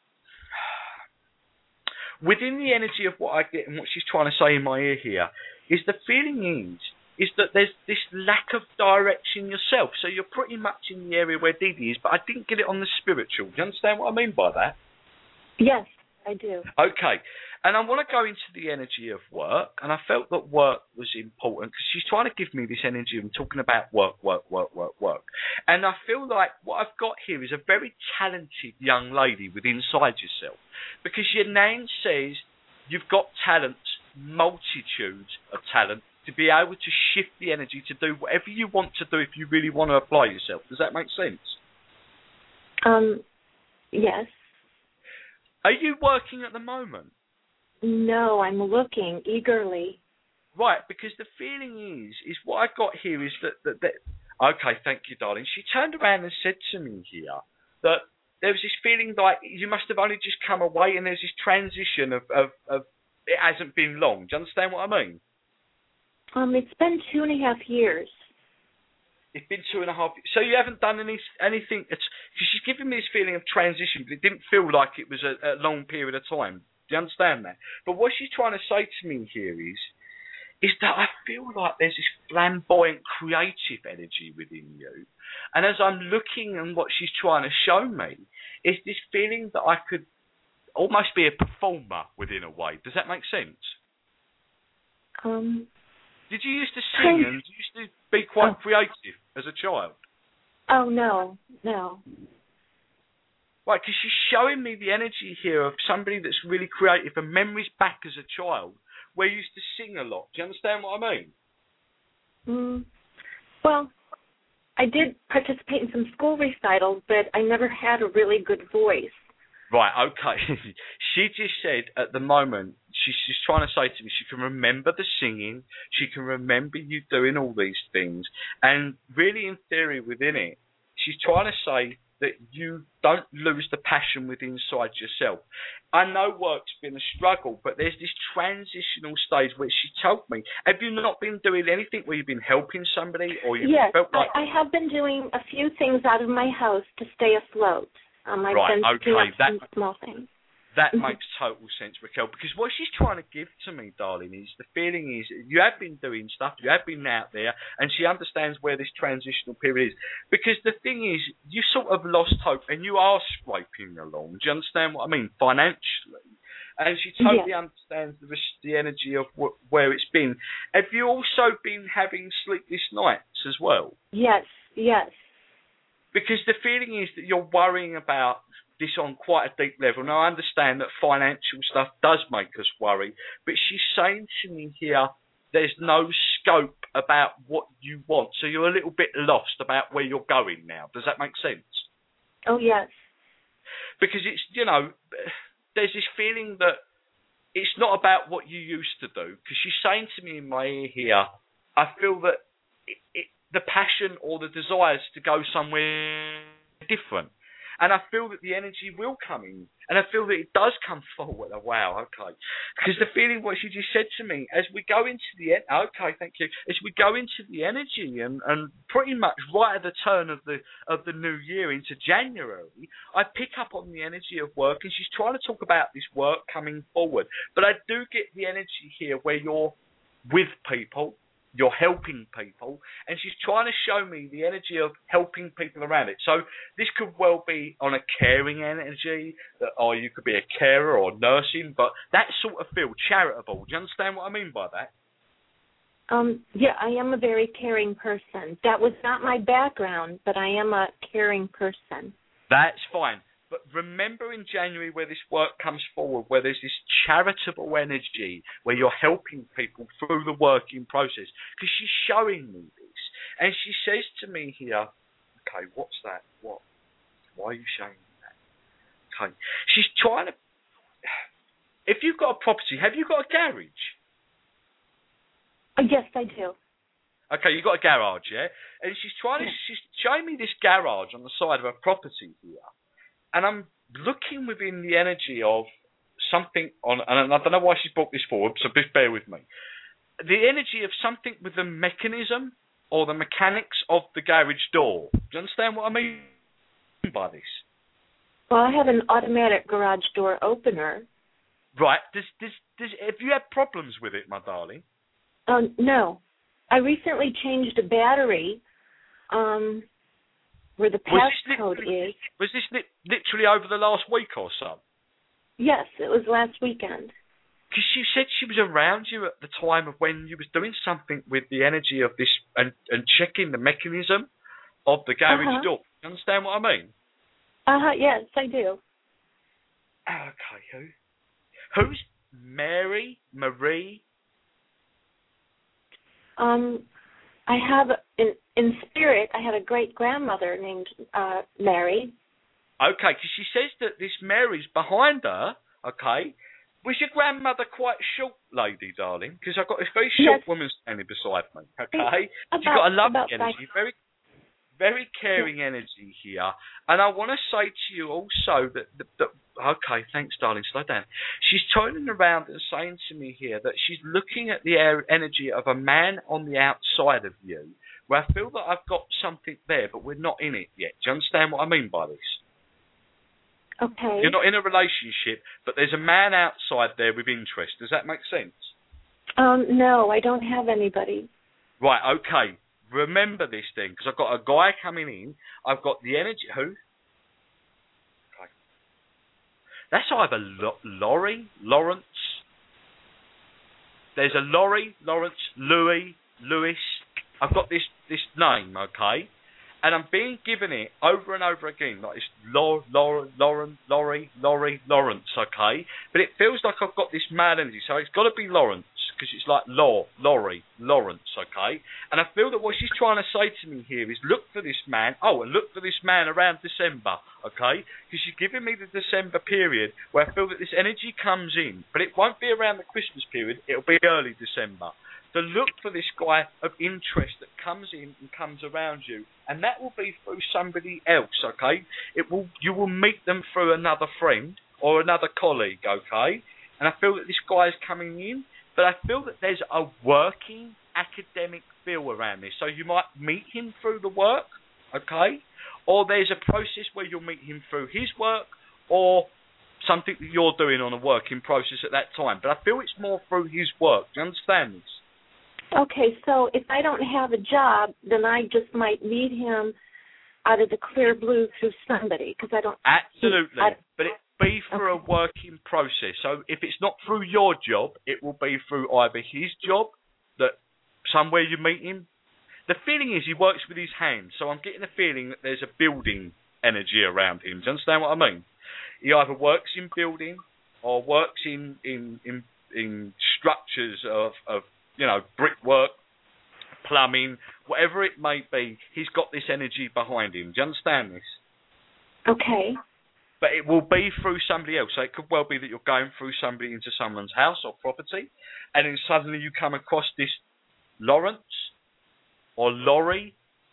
within the energy of what I get and what she's trying to say in my ear here, is the feeling is, is that there's this lack of direction yourself. So you're pretty much in the area where Dee Dee is, but I didn't get it on the spiritual. Do you understand what I mean by that? Yes, I do. Okay. And I want to go into the energy of work, and I felt that work was important because she's trying to give me this energy of talking about work, work, work, work, work. And I feel like what I've got here is a very talented young lady with inside yourself, because your name says you've got talents, multitudes of talent, to be able to shift the energy to do whatever you want to do if you really want to apply yourself. Does that make sense? Um, yes. Are you working at the moment? No, I'm looking eagerly. Right, because the feeling is, is what I got here is that, that, that, okay, thank you, darling. She turned around and said to me here that there was this feeling like you must have only just come away and there's this transition of, of, of it hasn't been long. Do you understand what I mean? Um, it's been two and a half years. It's been two and a half. So you haven't done any anything. It's, she's giving me this feeling of transition, but it didn't feel like it was a, a long period of time. Do you understand that? But what she's trying to say to me here is, is that I feel like there's this flamboyant, creative energy within you, and as I'm looking and what she's trying to show me, is this feeling that I could almost be a performer within a way. Does that make sense? Um. Did you used to sing and you used to be quite oh. creative as a child? Oh, no, no. Right, because she's showing me the energy here of somebody that's really creative and memories back as a child where you used to sing a lot. Do you understand what I mean? Mm, well, I did participate in some school recitals, but I never had a really good voice. Right, okay. She just said at the moment, she's just trying to say to me, she can remember the singing, she can remember you doing all these things, and really in theory within it, she's trying to say that you don't lose the passion within inside yourself. I know work's been a struggle, but there's this transitional stage where she told me, have you not been doing anything where you've been helping somebody? Or you yes, felt like... I, I have been doing a few things out of my house to stay afloat. Um, I've right, been okay, doing that, some small things. That makes total sense, Raquel, because what she's trying to give to me, darling, is the feeling is you have been doing stuff, you have been out there, and she understands where this transitional period is. Because the thing is, you sort of lost hope, and you are scraping along. Do you understand what I mean? Financially. And she totally yes. understands the, the energy of wh- where it's been. Have you also been having sleepless nights as well? Yes, yes. Because the feeling is that you're worrying about this on quite a deep level. Now, I understand that financial stuff does make us worry, but she's saying to me here, there's no scope about what you want, so you're a little bit lost about where you're going now. Does that make sense? Oh, yes. Because it's, you know, there's this feeling that it's not about what you used to do, because she's saying to me in my ear here, I feel that it, it, the passion or the desires to go somewhere different. And I feel that the energy will come in. And I feel that it does come forward. Oh, wow, okay. Because the feeling, what she just said to me, as we go into the... En- okay, thank you. As we go into the energy and, and pretty much right at the turn of the of the new year into January, I pick up on the energy of work. And she's trying to talk about this work coming forward. But I do get the energy here where you're with people. You're helping people, and she's trying to show me the energy of helping people around it. So this could well be on a caring energy, or you could be a carer or nursing, but that sort of feel charitable. Do you understand what I mean by that? Um, yeah, I am a very caring person. That was not my background, but I am a caring person. That's fine. But remember in January where this work comes forward, where there's this charitable energy, where you're helping people through the working process. Because she's showing me this. And she says to me here, okay, what's that? What? Why are you showing me that? Okay. She's trying to... If you've got a property, have you got a garage? Uh, yes, I do. Okay, you've got a garage, yeah? And she's trying to... She's showing me this garage on the side of her property here. And I'm looking within the energy of something on, and I don't know why she's brought this forward, so just bear with me. The energy of something with a mechanism, or the mechanics of the garage door. Do you understand what I mean by this? Well, I have an automatic garage door opener. Right. Does, does, does, have you had problems with it, my darling? Um, no. I recently changed a battery um, where the passcode is. Was this li- literally over the last week or so? Yes, it was last weekend. Because she said she was around you at the time of when you was doing something with the energy of this and, and checking the mechanism of the garage uh-huh. door. You understand what I mean? Uh-huh, yes, I do. Okay, who? Who's Mary? Marie? Um, I have, in, in spirit, I had a great-grandmother named uh, Mary. Okay, because she says that this Mary's behind her, okay. Was your grandmother quite a short lady, darling? Because I've got this very short yes. woman standing beside me, okay? About, She's got a lovely about energy, five. very very caring yes. energy here. And I want to say to you also that, that, that, okay, thanks, darling, slow down. She's turning around and saying to me here that she's looking at the air, energy of a man on the outside of you, where I feel that I've got something there, but we're not in it yet. Do you understand what I mean by this? Okay. You're not in a relationship, but there's a man outside there with interest. Does that make sense? Um, no, I don't have anybody. Right, okay. Remember this then, because I've got a guy coming in. I've got the energy. Who? Okay. That's either L- Laurie, Lawrence. There's a Laurie, Lawrence, Louis, Lewis. I've got this this name, okay? And I'm being given it over and over again, like it's Law, Lauren, Lauren, Laurie, Laurie, Lawrence, okay? But it feels like I've got this mad energy, so it's got to be Lawrence, because it's like Law, Laurie, Lawrence, okay? And I feel that what she's trying to say to me here is look for this man, oh, and look for this man around December, okay? Because she's giving me the December period where I feel that this energy comes in, but it won't be around the Christmas period, it'll be early December. So look for this guy of interest that comes in and comes around you, and that will be through somebody else, okay? It will you will meet them through another friend or another colleague, okay? And I feel that this guy is coming in, but I feel that there's a working academic feel around this. So you might meet him through the work, okay? Or there's a process where you'll meet him through his work or something that you're doing on a working process at that time. But I feel it's more through his work. Do you understand this? Okay, so if I don't have a job, then I just might meet him out of the clear blue through somebody, because I don't... Absolutely, I, but it be through okay. a working process. So if it's not through your job, it will be through either his job, that somewhere you meet him. The feeling is he works with his hands, so I'm getting the feeling that there's a building energy around him. Do you understand what I mean? He either works in building or works in, in, in, in structures of... of you know, brickwork, plumbing, whatever it may be, he's got this energy behind him. Do you understand this? Okay. But it will be through somebody else. So it could well be that you're going through somebody into someone's house or property, and then suddenly you come across this Lawrence or Laurie,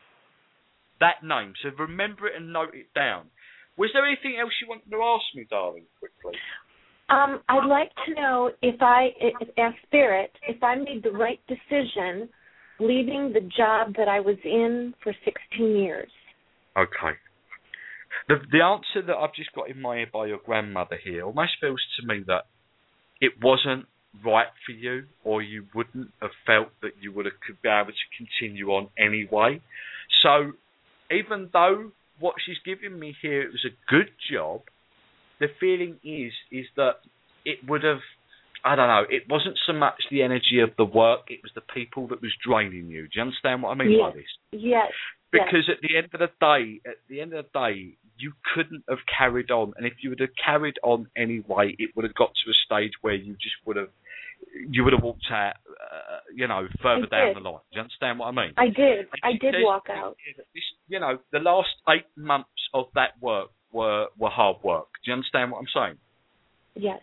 that name. So remember it and note it down. Was there anything else you wanted to ask me, darling, quickly? Um, I'd like to know if I, if, as spirit, if I made the right decision leaving the job that I was in for sixteen years. Okay. The the answer that I've just got in my ear by your grandmother here almost feels to me that it wasn't right for you, or you wouldn't have felt that you would have could be able to continue on anyway. So even though what she's giving me here, it was a good job, the feeling is is that it would have, I don't know, it wasn't so much the energy of the work, it was the people that was draining you. Do you understand what I mean yes. by this? Yes. Because yes. at the end of the day, at the end of the day, you couldn't have carried on. And if you would have carried on anyway, it would have got to a stage where you just would have, you would have walked out, uh, you know, further I down did. the line. Do you understand what I mean? I did. And I did walk out. This, you know, the last eight months of that work were, were hard work. Do you understand what I'm saying? Yes.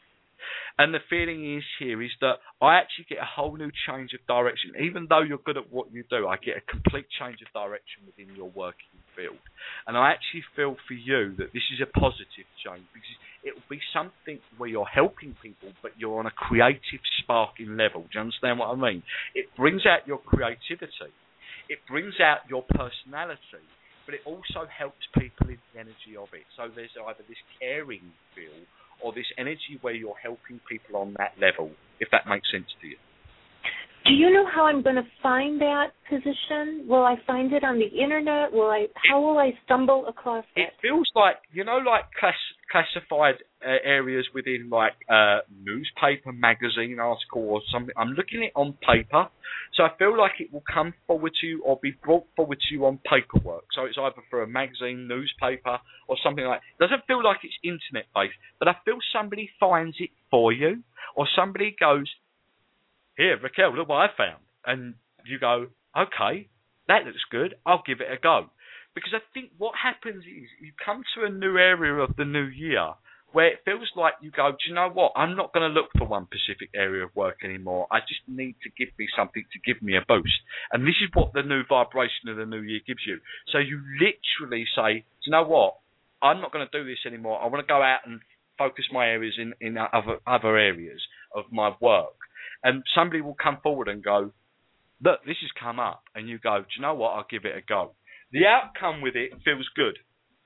And the feeling is here is that I actually get a whole new change of direction. Even though you're good at what you do, I get a complete change of direction within your working field. And I actually feel for you that this is a positive change, because it will be something where you're helping people, but you're on a creative, sparking level. Do you understand what I mean? It brings out your creativity. it brings out your personality, but it also helps people in the energy of it. So there's either this caring feel or this energy where you're helping people on that level, if that makes sense to you. Do you know how I'm going to find that position? Will I find it on the internet? Will I? How will I stumble across it? It feels like, you know, like class, classified uh, areas within like uh, newspaper, magazine article or something. I'm looking at it on paper, so I feel like it will come forward to you or be brought forward to you on paperwork. So it's either for a magazine, newspaper, or something like that. It doesn't feel like it's internet-based, but I feel somebody finds it for you, or somebody goes, here, Raquel, look what I found. And you go, okay, that looks good. I'll give it a go. Because I think what happens is you come to a new area of the new year where it feels like you go, do you know what? I'm not going to look for one specific area of work anymore. I just need to give me something to give me a boost. And this is what the new vibration of the new year gives you. So you literally say, do you know what? I'm not going to do this anymore. I want to go out and focus my areas in, in other, other areas of my work. And somebody will come forward and go, look, this has come up. And you go, do you know what? I'll give it a go. The outcome with it feels good.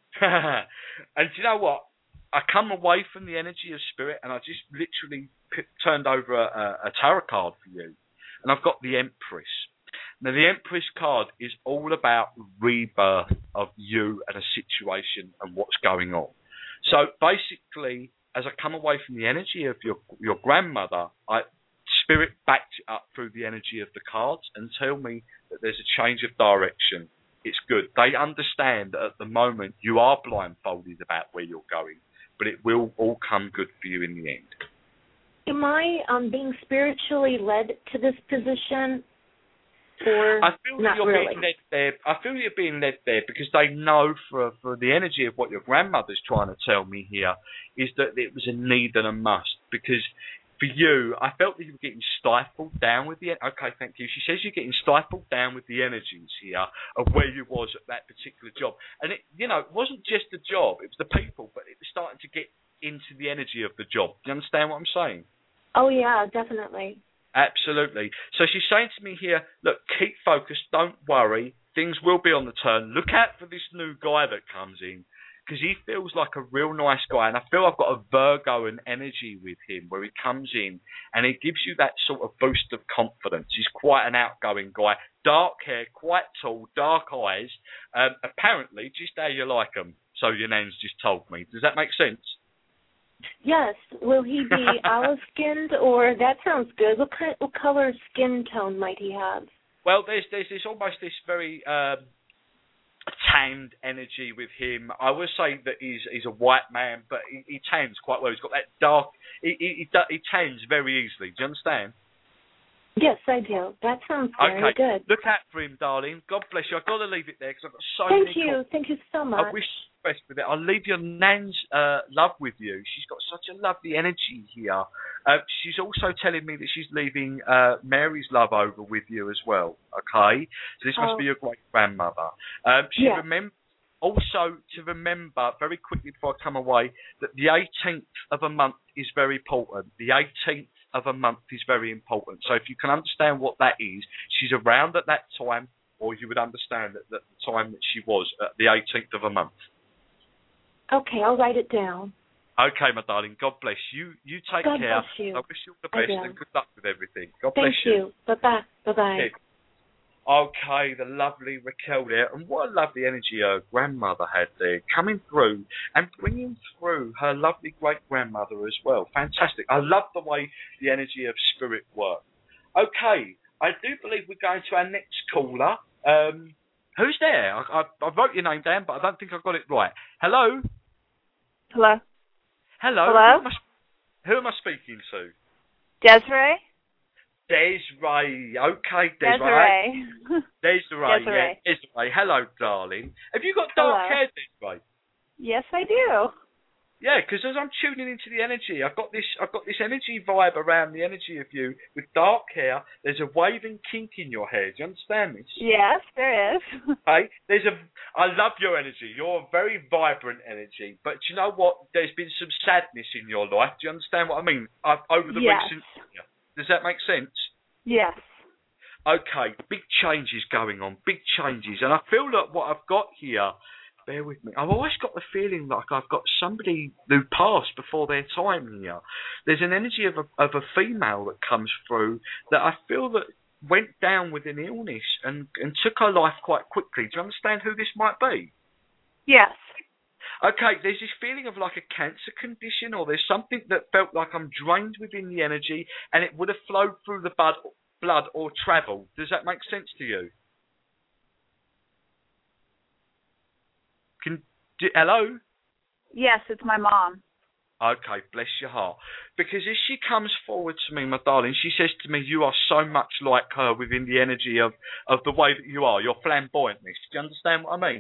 And do you know what? I come away from the energy of spirit and I just literally p- turned over a, a tarot card for you. And I've got the Empress. Now, the Empress card is all about rebirth of you and a situation and what's going on. So basically, as I come away from the energy of your your grandmother, I... Spirit backed it up through the energy of the cards and tell me that there's a change of direction. It's good. They understand that at the moment you are blindfolded about where you're going, but it will all come good for you in the end. Am I um, being spiritually led to this position, or I feel not you're really? being led there. I feel you're being led there because they know for for the energy of what your grandmother's trying to tell me here is that it was a need and a must. Because for you, I felt that you were getting stifled down with the... Okay, thank you. She says you're getting stifled down with the energies here of where you was at that particular job. And, it, you know, it wasn't just the job, it was the people, but it was starting to get into the energy of the job. Do you understand what I'm saying? Oh, yeah, definitely. Absolutely. So she's saying to me here, look, keep focused, don't worry, things will be on the turn. Look out for this new guy that comes in, because he feels like a real nice guy, and I feel I've got a Virgoan energy with him where he comes in and he gives you that sort of boost of confidence. He's quite an outgoing guy, dark hair, quite tall, dark eyes, um, apparently just how you like them, so your nan's just told me. Does that make sense? Yes. Will he be olive-skinned, or that sounds good. What kind, what color skin tone might he have? Well, there's there's this almost this very... Um, tanned energy with him. I would say that he's he's a white man, but he, he tans quite well. He's got that dark. He he, he, he tans very easily. Do you understand? Yes, I do. That sounds very okay. good. Look out for him, darling. God bless you. I've got to leave it there because I've got so Thank many. Thank you. Calls. Thank you so much. I wish you the best with it. I'll leave your nan's uh, love with you. She's got such a lovely energy here. Uh, she's also telling me that she's leaving uh, Mary's love over with you as well. Okay, so this must oh. be your great grandmother. Um, she yeah. remember also to remember very quickly before I come away that the eighteenth of a month is very important. The eighteenth of a month is very important. So if you can understand what that is, she's around at that time, or you would understand at the time that she was at the eighteenth of a month. Okay, I'll write it down. Okay, my darling. God bless you. You take God care. Bless you. I wish you all the best and good luck with everything. God Thank bless you. you. Bye-bye. Bye-bye. Yeah. Okay, the lovely Raquel there. And what a lovely energy her grandmother had there, coming through and bringing through her lovely great-grandmother as well. Fantastic. I love the way the energy of spirit works. Okay, I do believe we're going to our next caller. Um, who's there? I, I, I wrote your name down, but I don't think I got it right. Hello? Hello? Hello? Hello? Who am I, who am I speaking to? Desiree? Desiree. Okay, Desiree. Desiree. Desiree, Desiree. yeah. Desiree. Hello, darling. Have you got dark Hello. hair, Desiree? Yes, I do. Yeah, because as I'm tuning into the energy, I've got this I've got this energy vibe around the energy of you with dark hair. There's a waving kink in your hair. Do you understand this? Yes, there is. Okay. There's a I love your energy. You're a very vibrant energy. But do you know what? There's been some sadness in your life. Do you understand what I mean? I've, over the yes. recent Does that make sense? Yes. Okay, big changes going on, big changes. And I feel like what I've got here, bear with me, I've always got the feeling like I've got somebody who passed before their time here. There's an energy of a, of a female that comes through that I feel that went down with an illness and, and took her life quite quickly. Do you understand who this might be? Yes. Okay, there's this feeling of like a cancer condition, or there's something that felt like I'm drained within the energy and it would have flowed through the blood, blood or travelled. Does that make sense to you? Can do, hello? Yes, it's my mom. Okay, bless your heart. Because as she comes forward to me, my darling, she says to me, you are so much like her within the energy of, of the way that you are, your flamboyantness. Do you understand what I mean?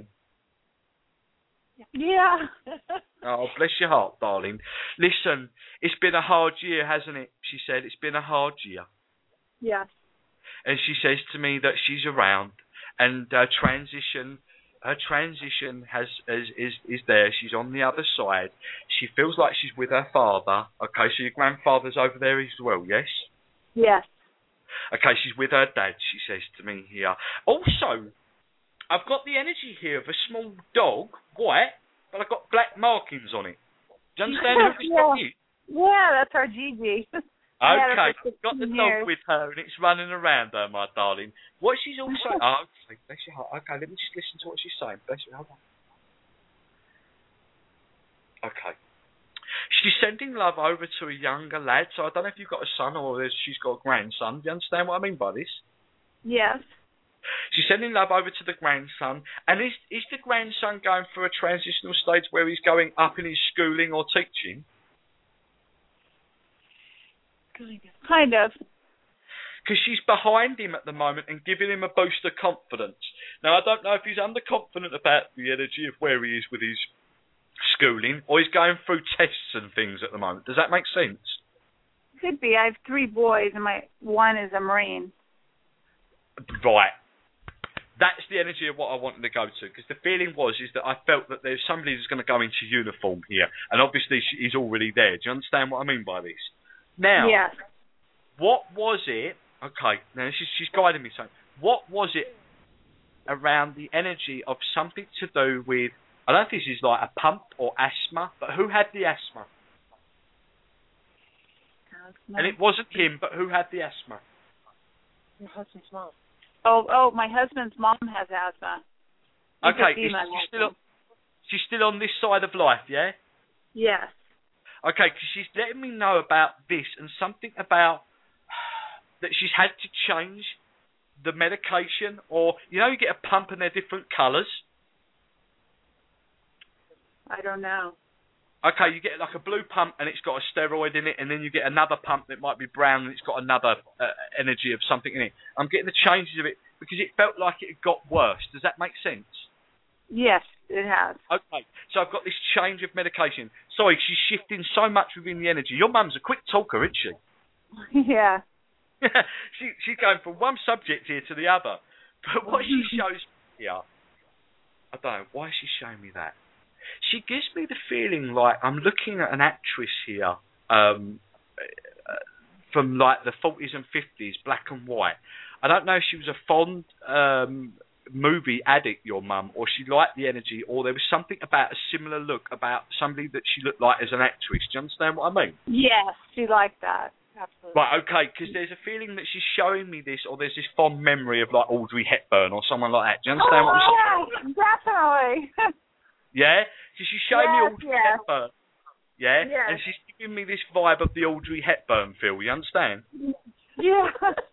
Yeah. Oh, bless your heart, darling. Listen, it's been a hard year, hasn't it? She said, it's been a hard year. Yes. And she says to me that she's around, and uh, transition, her transition has is, is is there. She's on the other side. She feels like she's with her father. Okay, so your grandfather's over there as well, yes? Yes. Okay, she's with her dad, she says to me here. Also, I've got the energy here of a small dog, white, but I've got black markings on it. Do you understand who this yeah. dog is? Yeah, that's our Gigi. Okay, I've got the dog with her and it's running around her, my darling. What she's also... oh, okay, bless your heart. Okay, let me just listen to what she's saying. Bless your heart. Okay. She's sending love over to a younger lad, so I don't know if you've got a son or she's got a grandson. Do you understand what I mean by this? Yes. She's sending love over to the grandson. And is is the grandson going through a transitional stage where he's going up in his schooling or teaching? Kind of. Because she's behind him at the moment and giving him a boost of confidence. Now, I don't know if he's underconfident about the energy of where he is with his schooling, or he's going through tests and things at the moment. Does that make sense? Could be. I have three boys, and my one is a Marine. Right. That's the energy of what I wanted to go to, because the feeling was is that I felt that there's somebody who's going to go into uniform here, and obviously she, he's already there. Do you understand what I mean by this? Now, yes. What was it? Okay, now she's, she's guiding me. So, what was it around the energy of something to do with? I don't know if this is like a pump or asthma, but who had the asthma? No. And it wasn't him, but who had the asthma? Your husband's mom. Oh, oh, my husband's mom has asthma. Okay, is she still on, she's still on this side of life, yeah? Yes. Okay, because she's letting me know about this and something about that she's had to change the medication, or, you know, you get a pump and they're different colours. I don't know. Okay, you get like a blue pump and it's got a steroid in it, and then you get another pump that might be brown and it's got another uh, energy of something in it. I'm getting the changes of it because it felt like it had got worse. Does that make sense? Yes, it has. Okay, so I've got this change of medication. Sorry, she's shifting so much within the energy. Your mum's a quick talker, isn't she? Yeah. she she's going from one subject here to the other. But what she shows here, I don't know, why is she showing me that? She gives me the feeling like I'm looking at an actress here um, from like the forties and fifties, black and white. I don't know if she was a fond um, movie addict, your mum, or she liked the energy, or there was something about a similar look about somebody that she looked like as an actress. Do you understand what I mean? Yes, she liked that. Absolutely. Right, okay, because there's a feeling that she's showing me this, or there's this fond memory of like Audrey Hepburn or someone like that. Do you understand oh, what I'm saying? Yeah, definitely. Yeah? So she's showing yes, me Audrey yes. Hepburn. Yeah? Yes. And she's giving me this vibe of the Audrey Hepburn feel, you understand? Yeah.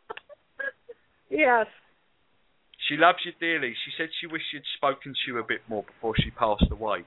Yes. She loves you dearly. She said she wished she'd spoken to you a bit more before she passed away.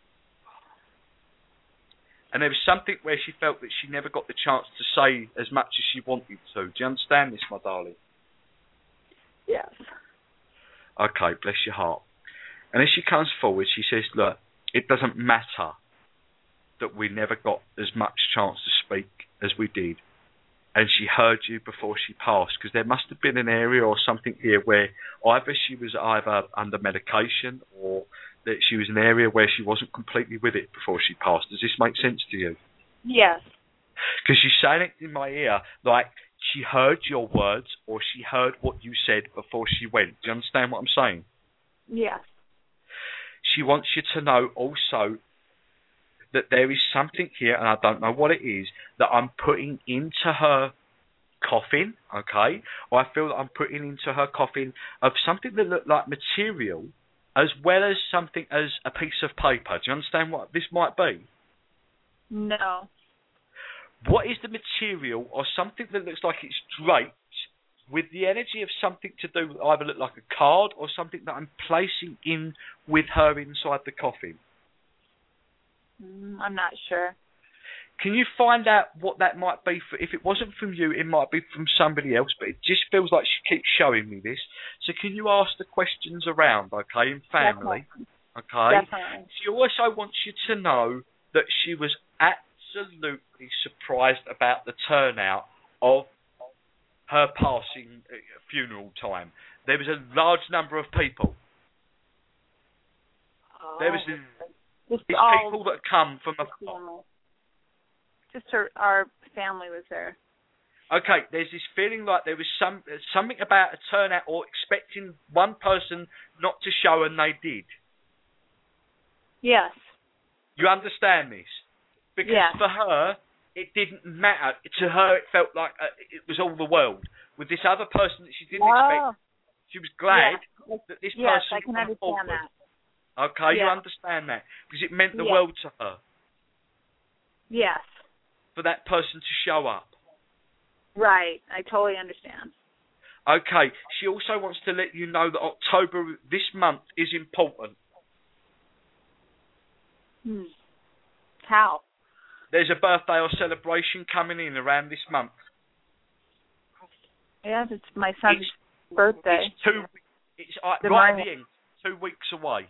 And there was something where she felt that she never got the chance to say as much as she wanted to. Do you understand this, my darling? Yes. Okay, bless your heart. And as she comes forward, she says, look, it doesn't matter that we never got as much chance to speak as we did. And she heard you before she passed, because there must have been an area or something here where either she was either under medication or that she was in an area where she wasn't completely with it before she passed. Does this make sense to you? Yes. Because she's saying it in my ear, like, she heard your words or she heard what you said before she went. Do you understand what I'm saying? Yes. She wants you to know also that there is something here, and I don't know what it is, that I'm putting into her coffin, okay? Or I feel that I'm putting into her coffin of something that looked like material as well as something as a piece of paper. Do you understand what this might be? No. What is the material or something that looks like it's draped with the energy of something to do with either look like a card or something that I'm placing in with her inside the coffin? Mm, I'm not sure. Can you find out what that might be? For, if it wasn't from you, it might be from somebody else, but it just feels like she keeps showing me this. So can you ask the questions around, okay, in family? Definitely. Okay? Definitely. She also wants you to know that she was absolutely surprised about the turnout of her passing uh, funeral time. There was a large number of people. Oh. There was these Just people all that come from afar. family. Just her, our family was there. Okay, there's this feeling like there was some something about a turnout or expecting one person not to show and they did. Yes. You understand this? Because yes. for her, it didn't matter. To her, it felt like uh, it was all the world. With this other person that she didn't oh. expect, she was glad yes. that this yes, person I can come understand forward. that. Okay, yeah. you understand that? Because it meant the yes. world to her. Yes. For that person to show up. Right, I totally understand. Okay, she also wants to let you know that October, this month, is important. Hmm. How? There's a birthday or celebration coming in around this month. Yes, it's my son's it's, birthday. It's two. It's uh, the right Mar- at the end. Two weeks away.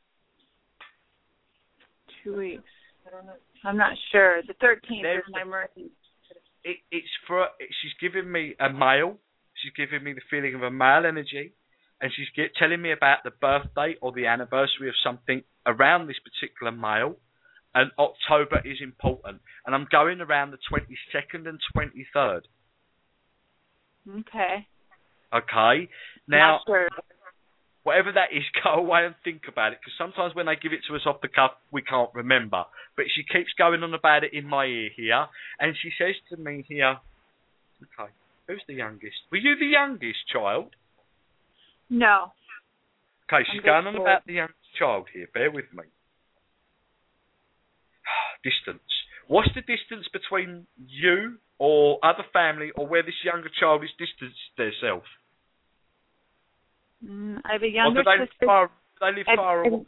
Two weeks. I'm not sure. The thirteenth There's is my birthday. It, it's for. It, she's giving me a male. She's giving me the feeling of a male energy, and she's get, telling me about the birthday or the anniversary of something around this particular male. And October is important, and I'm going around the twenty-second and twenty-third. Okay. Okay. Now, Not sure. whatever that is, go away and think about it, because sometimes when they give it to us off the cuff, we can't remember. But she keeps going on about it in my ear here, and she says to me here, okay, who's the youngest? Were you the youngest child? No. Okay, she's going on about the youngest child here. Bear with me. Distance. What's the distance between you or other family or where this younger child is distanced themselves? Mm, I have a younger or do they sister. Live far, do they live I, far I, away?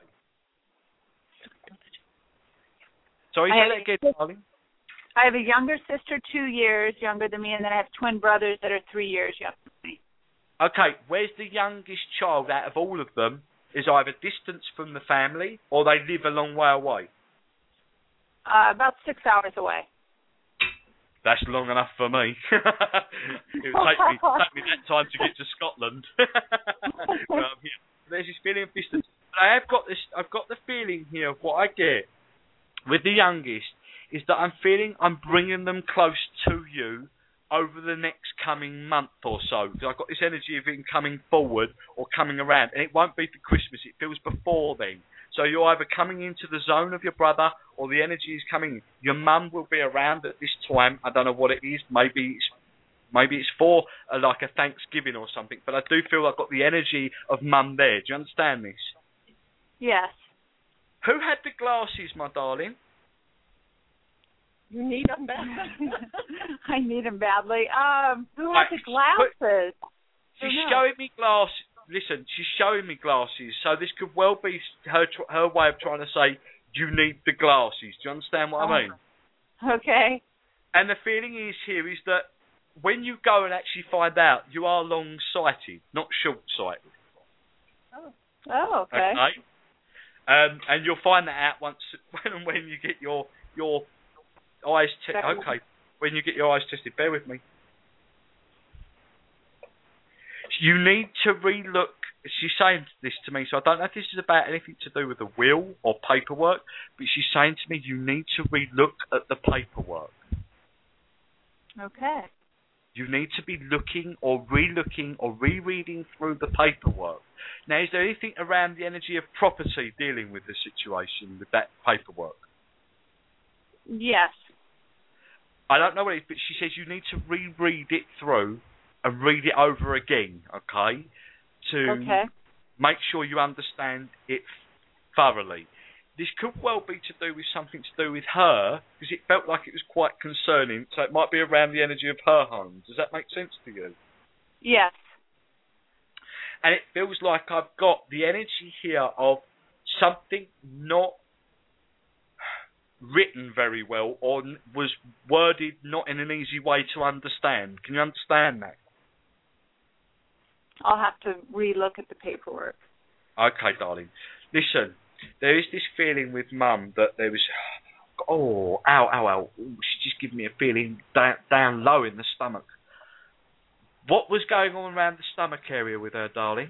Sorry, I say have that again, darling. I have a younger sister, two years younger than me, and then I have twin brothers that are three years younger than me. Okay, where's the youngest child out of all of them is either distant from the family or they live a long way away? Uh, about six hours away. That's long enough for me. It would take me, take me that time to get to Scotland. um, yeah, there's this feeling of distance. But I have got this. I've got the feeling here of what I get with the youngest is that I'm feeling I'm bringing them close to you over the next coming month or so. Because I've got this energy of it coming forward or coming around, and it won't be for Christmas. It feels before then. So you're either coming into the zone of your brother or the energy is coming in. Your mum will be around at this time. I don't know what it is. Maybe it's, maybe it's for uh, like a Thanksgiving or something. But I do feel I've got the energy of mum there. Do you understand this? Yes. Who had the glasses, my darling? You need them badly. I need them badly. Um, who Right, has the glasses? She's showing me glasses. Listen, she's showing me glasses, so this could well be her tr- her way of trying to say, you need the glasses. Do you understand what oh. I mean? Okay. And the feeling is here is that when you go and actually find out, you are long-sighted, not short-sighted. Oh, oh okay. Okay? Um, and you'll find that out once when and when you get your your eyes tested. Okay, when you get your eyes tested, bear with me. You need to relook. She's saying this to me, so I don't know if this is about anything to do with the will or paperwork, but she's saying to me you need to relook at the paperwork. Okay. you need to be looking or re-looking or rereading through the paperwork. Now, is there anything around the energy of property dealing with the situation with that paperwork? Yes. I don't know what it is, but she says you need to reread it through and read it over again, okay? To okay. make sure you understand it thoroughly. This could well be to do with something to do with her, because it felt like it was quite concerning, so it might be around the energy of her home. Does that make sense to you? Yes. And it feels like I've got the energy here of something not written very well or was worded not in an easy way to understand. Can you understand that? I'll have to re-look at the paperwork. Okay, darling. Listen, there is this feeling with Mum that there was, oh, ow, ow, ow. Ooh, she just gave me a feeling down, down low in the stomach. What was going on around the stomach area with her, darling?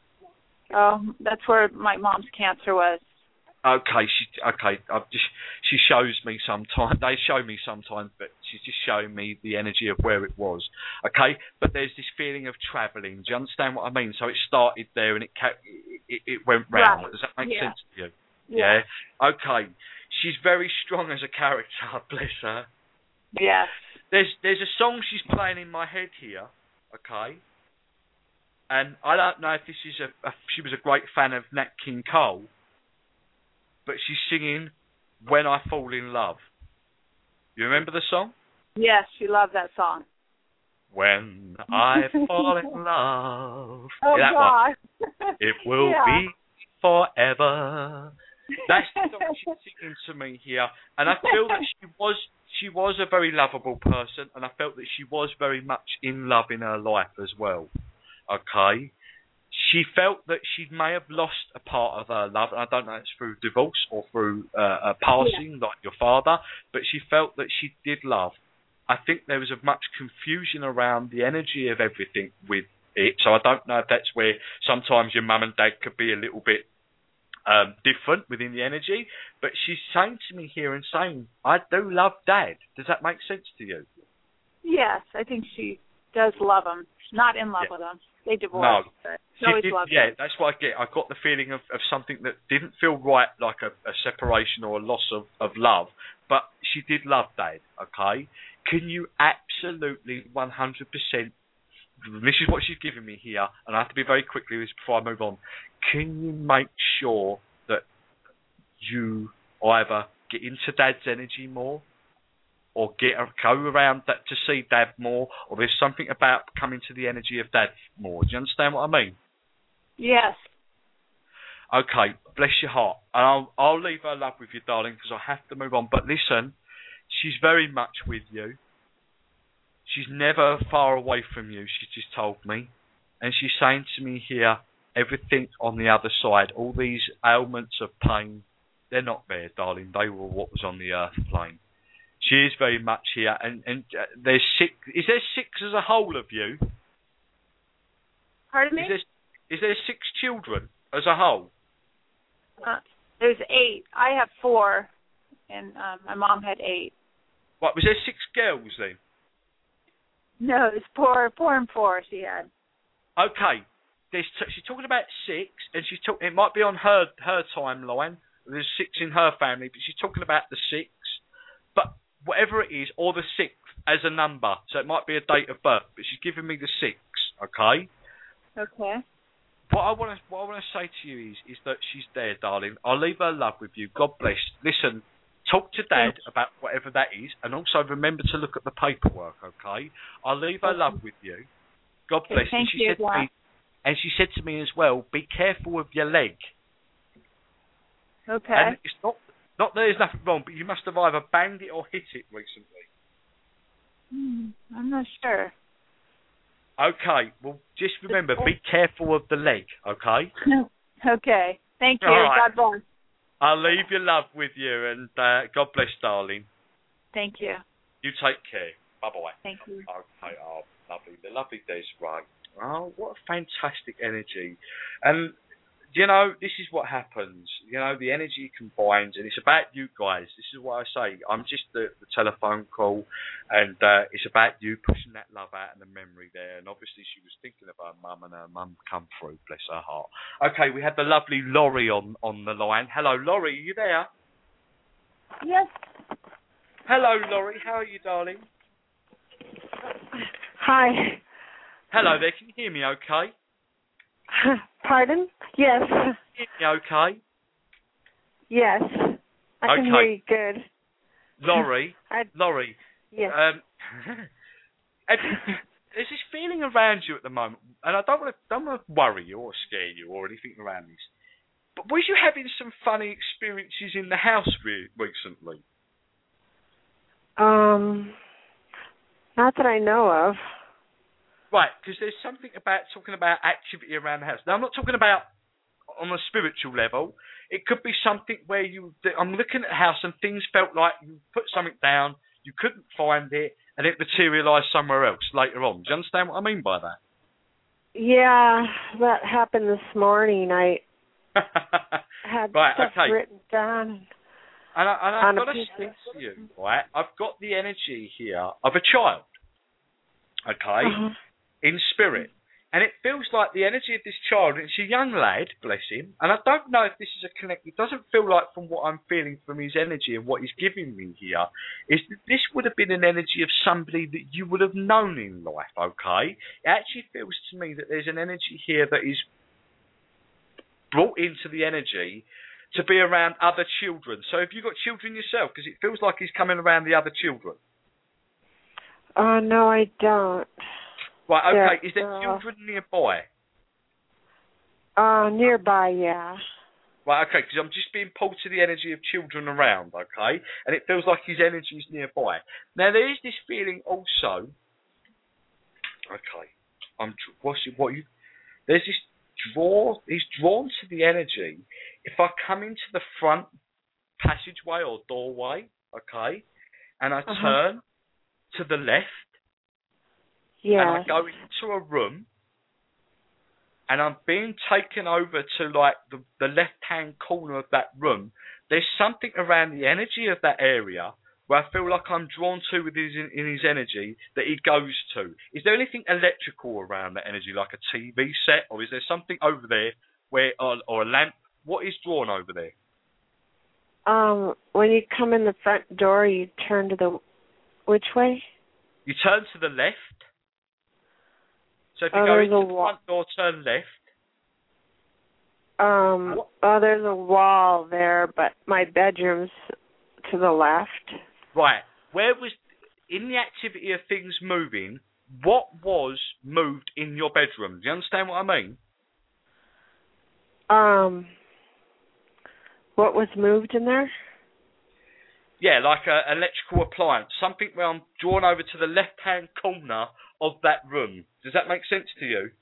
Um, that's where my mom's cancer was. Okay, she okay. I've just she shows me sometimes. They show me sometimes, but she's just showing me the energy of where it was. Okay, but there's this feeling of travelling. Do you understand what I mean? So it started there and it ca- it, it went round. Right. Does that make yeah. sense to you? Yeah. yeah. Okay. She's very strong as a character. Bless her. Yes. There's there's a song she's playing in my head here. Okay. And I don't know if this is a, a she was a great fan of Nat King Cole. But she's singing When I Fall in Love. You remember the song? Yes, she loved that song. When I fall in love. Oh, that God. One. It will yeah. be forever. That's the song she's singing to me here. And I feel that she was she was a very lovable person, and I felt that she was very much in love in her life as well. Okay? She felt that she may have lost a part of her love, and I don't know if it's through divorce or through uh, a passing, yeah. like your father, but she felt that she did love. I think there was a much confusion around the energy of everything with it, so I don't know if that's where sometimes your mum and dad could be a little bit um, different within the energy, but she's saying to me here and saying, I do love Dad. Does that make sense to you? Yes, I think she does love him. She's not in love yeah. with him. They divorced. No. But she always did, loved yeah, him. that's what I get. I got the feeling of, of something that didn't feel right, like a, a separation or a loss of, of love, but she did love Dad, okay? Can you absolutely one hundred percent, this is what she's giving me here, and I have to be very quickly with this before I move on, can you make sure that you either get into Dad's energy more, or get go around that to see Dad more, or there's something about coming to the energy of Dad more? Do you understand what I mean? Yes. Okay, bless your heart. And I'll, I'll leave her love with you, darling, because I have to move on. But listen, she's very much with you. She's never far away from you, she just told me. And she's saying to me here, everything on the other side, all these ailments of pain, they're not there, darling. They were what was on the earth plane. She is very much here, and, and uh, there's six. Is there six as a whole of you? Pardon me? Is there, is there six children as a whole? Uh, there's eight. I have four, and um, my mom had eight. What, was there six girls then? No, it's four, four and four she had. Okay, there's t- she's talking about six, and she's talking. It might be on her her timeline. There's six in her family, but she's talking about the six. But whatever it is, or the sixth as a number, so it might be a date of birth, but she's giving me the six, okay? Okay. What I want to what I want to say to you is is that she's there, darling. I'll leave her love with you. God bless. Listen, talk to Dad about whatever that is, and also remember to look at the paperwork, okay? I'll leave her love with you. God okay, bless. Thank and she you. said to me, and she said to me as well, be careful of your leg. Okay. And it's not not that there's nothing wrong, but you must have either banged it or hit it recently. Hmm, I'm not sure. Okay, well, just remember, be careful of the leg, okay? Okay, thank you. All right. God bless. I'll leave your love with you, and uh, God bless, darling. Thank you. You take care. Bye-bye. Thank you. Okay, oh, lovely. The lovely Des, right. Oh, what a fantastic energy. And you know, this is what happens. You know, the energy combines, and it's about you guys. This is what I say. I'm just the, the telephone call, and uh, it's about you pushing that love out and the memory there. And obviously, she was thinking of her mum, and her mum come through. Bless her heart. Okay, we had the lovely Laurie on on the line. Hello, Laurie. Are you there? Yes. Hello, Laurie. How are you, darling? Hi. Hello there. Can you hear me? Okay. Pardon? Yes. Can you hear me? Okay. Yes. I okay. can hear you good. Laurie. I, Laurie. Yes. Um, there's this feeling around you at the moment, and I don't want to don't want to worry you or scare you or anything around this. But was you having some funny experiences in the house re- recently? Um, not that I know of. Right, because there's something about talking about activity around the house. Now, I'm not talking about on a spiritual level. It could be something where you... I'm looking at the house and things felt like you put something down, you couldn't find it, and it materialised somewhere else later on. Do you understand what I mean by that? Yeah, that happened this morning. I had right, stuff okay. written down. And, I, and I've on got to say to you, right, I've got the energy here of a child, okay, uh-huh. in spirit. And it feels like the energy of this child, it's a young lad, bless him, and I don't know if this is a connect, it doesn't feel like from what I'm feeling from his energy and what he's giving me here, is that this would have been an energy of somebody that you would have known in life, okay? It actually feels to me that there's an energy here that is brought into the energy to be around other children. So have you got children yourself? Because it feels like he's coming around the other children. Oh, uh, no, I don't. Right, okay. Yeah, Is there uh, children nearby? Uh, nearby, yeah. Right, okay, because I'm just being pulled to the energy of children around, okay? And it feels like his energy is nearby. Now, there is this feeling also... Okay. I'm... What's it, what you... There's this draw... He's drawn to the energy. If I come into the front passageway or doorway, okay, and I uh-huh. turn to the left, yes. and I go into a room, and I'm being taken over to like the, the left-hand corner of that room, there's something around the energy of that area where I feel like I'm drawn to with his, in his energy that he goes to. Is there anything electrical around that energy, like a T V set, or is there something over there where, or, or a lamp? What is drawn over there? Um, when you come in the front door, you turn to the... Which way? You turn to the left. So if you oh, go into the wa- front door, turn left. Um, what? oh, there's a wall there, but my bedroom's to the left. Right. Where was, in the activity of things moving, what was moved in your bedroom? Do you understand what I mean? Um, what was moved in there? Yeah, like an electrical appliance. Something where I'm drawn over to the left-hand corner of that room. Does that make sense to you?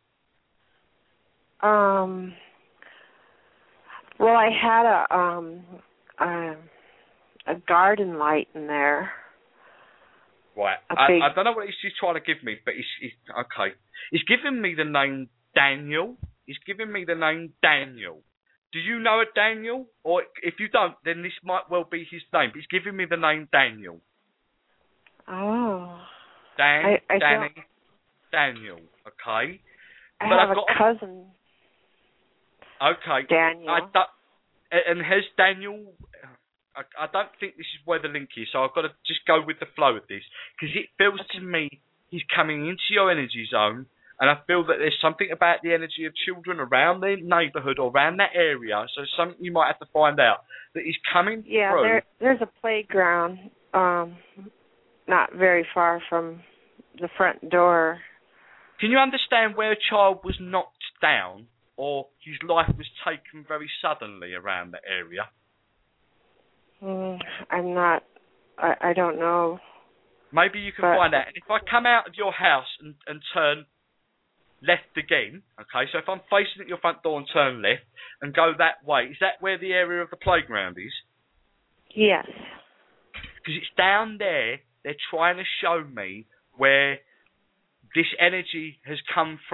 Um, well, I had a, um, a, a garden light in there. Right. I, I don't know what he's trying to give me, but he's, he's okay. He's giving me the name Daniel. He's giving me the name Daniel. Do you know a Daniel? Or if you don't, then this might well be his name. But he's giving me the name Daniel. Oh. Dan, I, I Danny, Daniel. Okay. I but have I've a got cousin. Okay. Daniel. I don't, and has Daniel... I, I don't think this is where the link is, so I've got to just go with the flow of this. Because it feels okay. to me he's coming into your energy zone, and I feel that there's something about the energy of children around the neighbourhood or around that area, so something you might have to find out, that he's coming yeah, through. Yeah, there, there's a playground um, not very far from the front door. Can you understand where a child was knocked down or his life was taken very suddenly around that area? Mm, I'm not, I, I don't know. Maybe you can but, find out. And if I come out of your house and, and turn left again, okay, so if I'm facing at your front door and turn left and go that way, is that where the area of the playground is? Yes. Because it's down there, they're trying to show me where this energy has come from,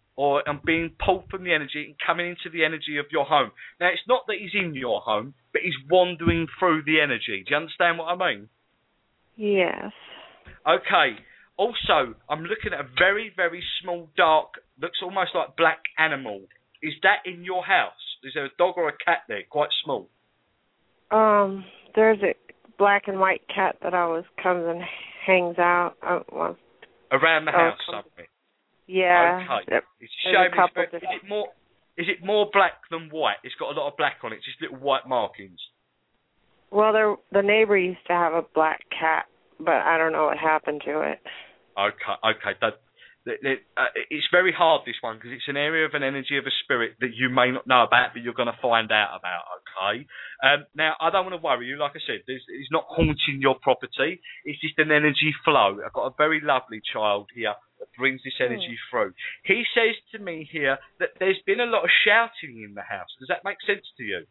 or I'm being pulled from the energy and coming into the energy of your home. Now, it's not that he's in your home, but he's wandering through the energy. Do you understand what I mean? Yes. Okay. Also, I'm looking at a very, very small, dark, looks almost like black animal. Is that in your house? Is there a dog or a cat there, quite small? Um, there's a black and white cat that always comes and hangs out. Uh, well, Around the house somewhere? Yeah. Okay. It's There's showing a couple is it more is it more black than white? It's got a lot of black on it, just little white markings. Well, there, the neighbor used to have a black cat, but I don't know what happened to it. Okay, okay. That, that, that, uh, it's very hard, this one, because it's an area of an energy of a spirit that you may not know about, but you're going to find out about, okay? Um, now, I don't want to worry you. Like I said, there's, it's not haunting your property. It's just an energy flow. I've got a very lovely child here that brings this energy mm. through. He says to me here that there's been a lot of shouting in the house. Does that make sense to you?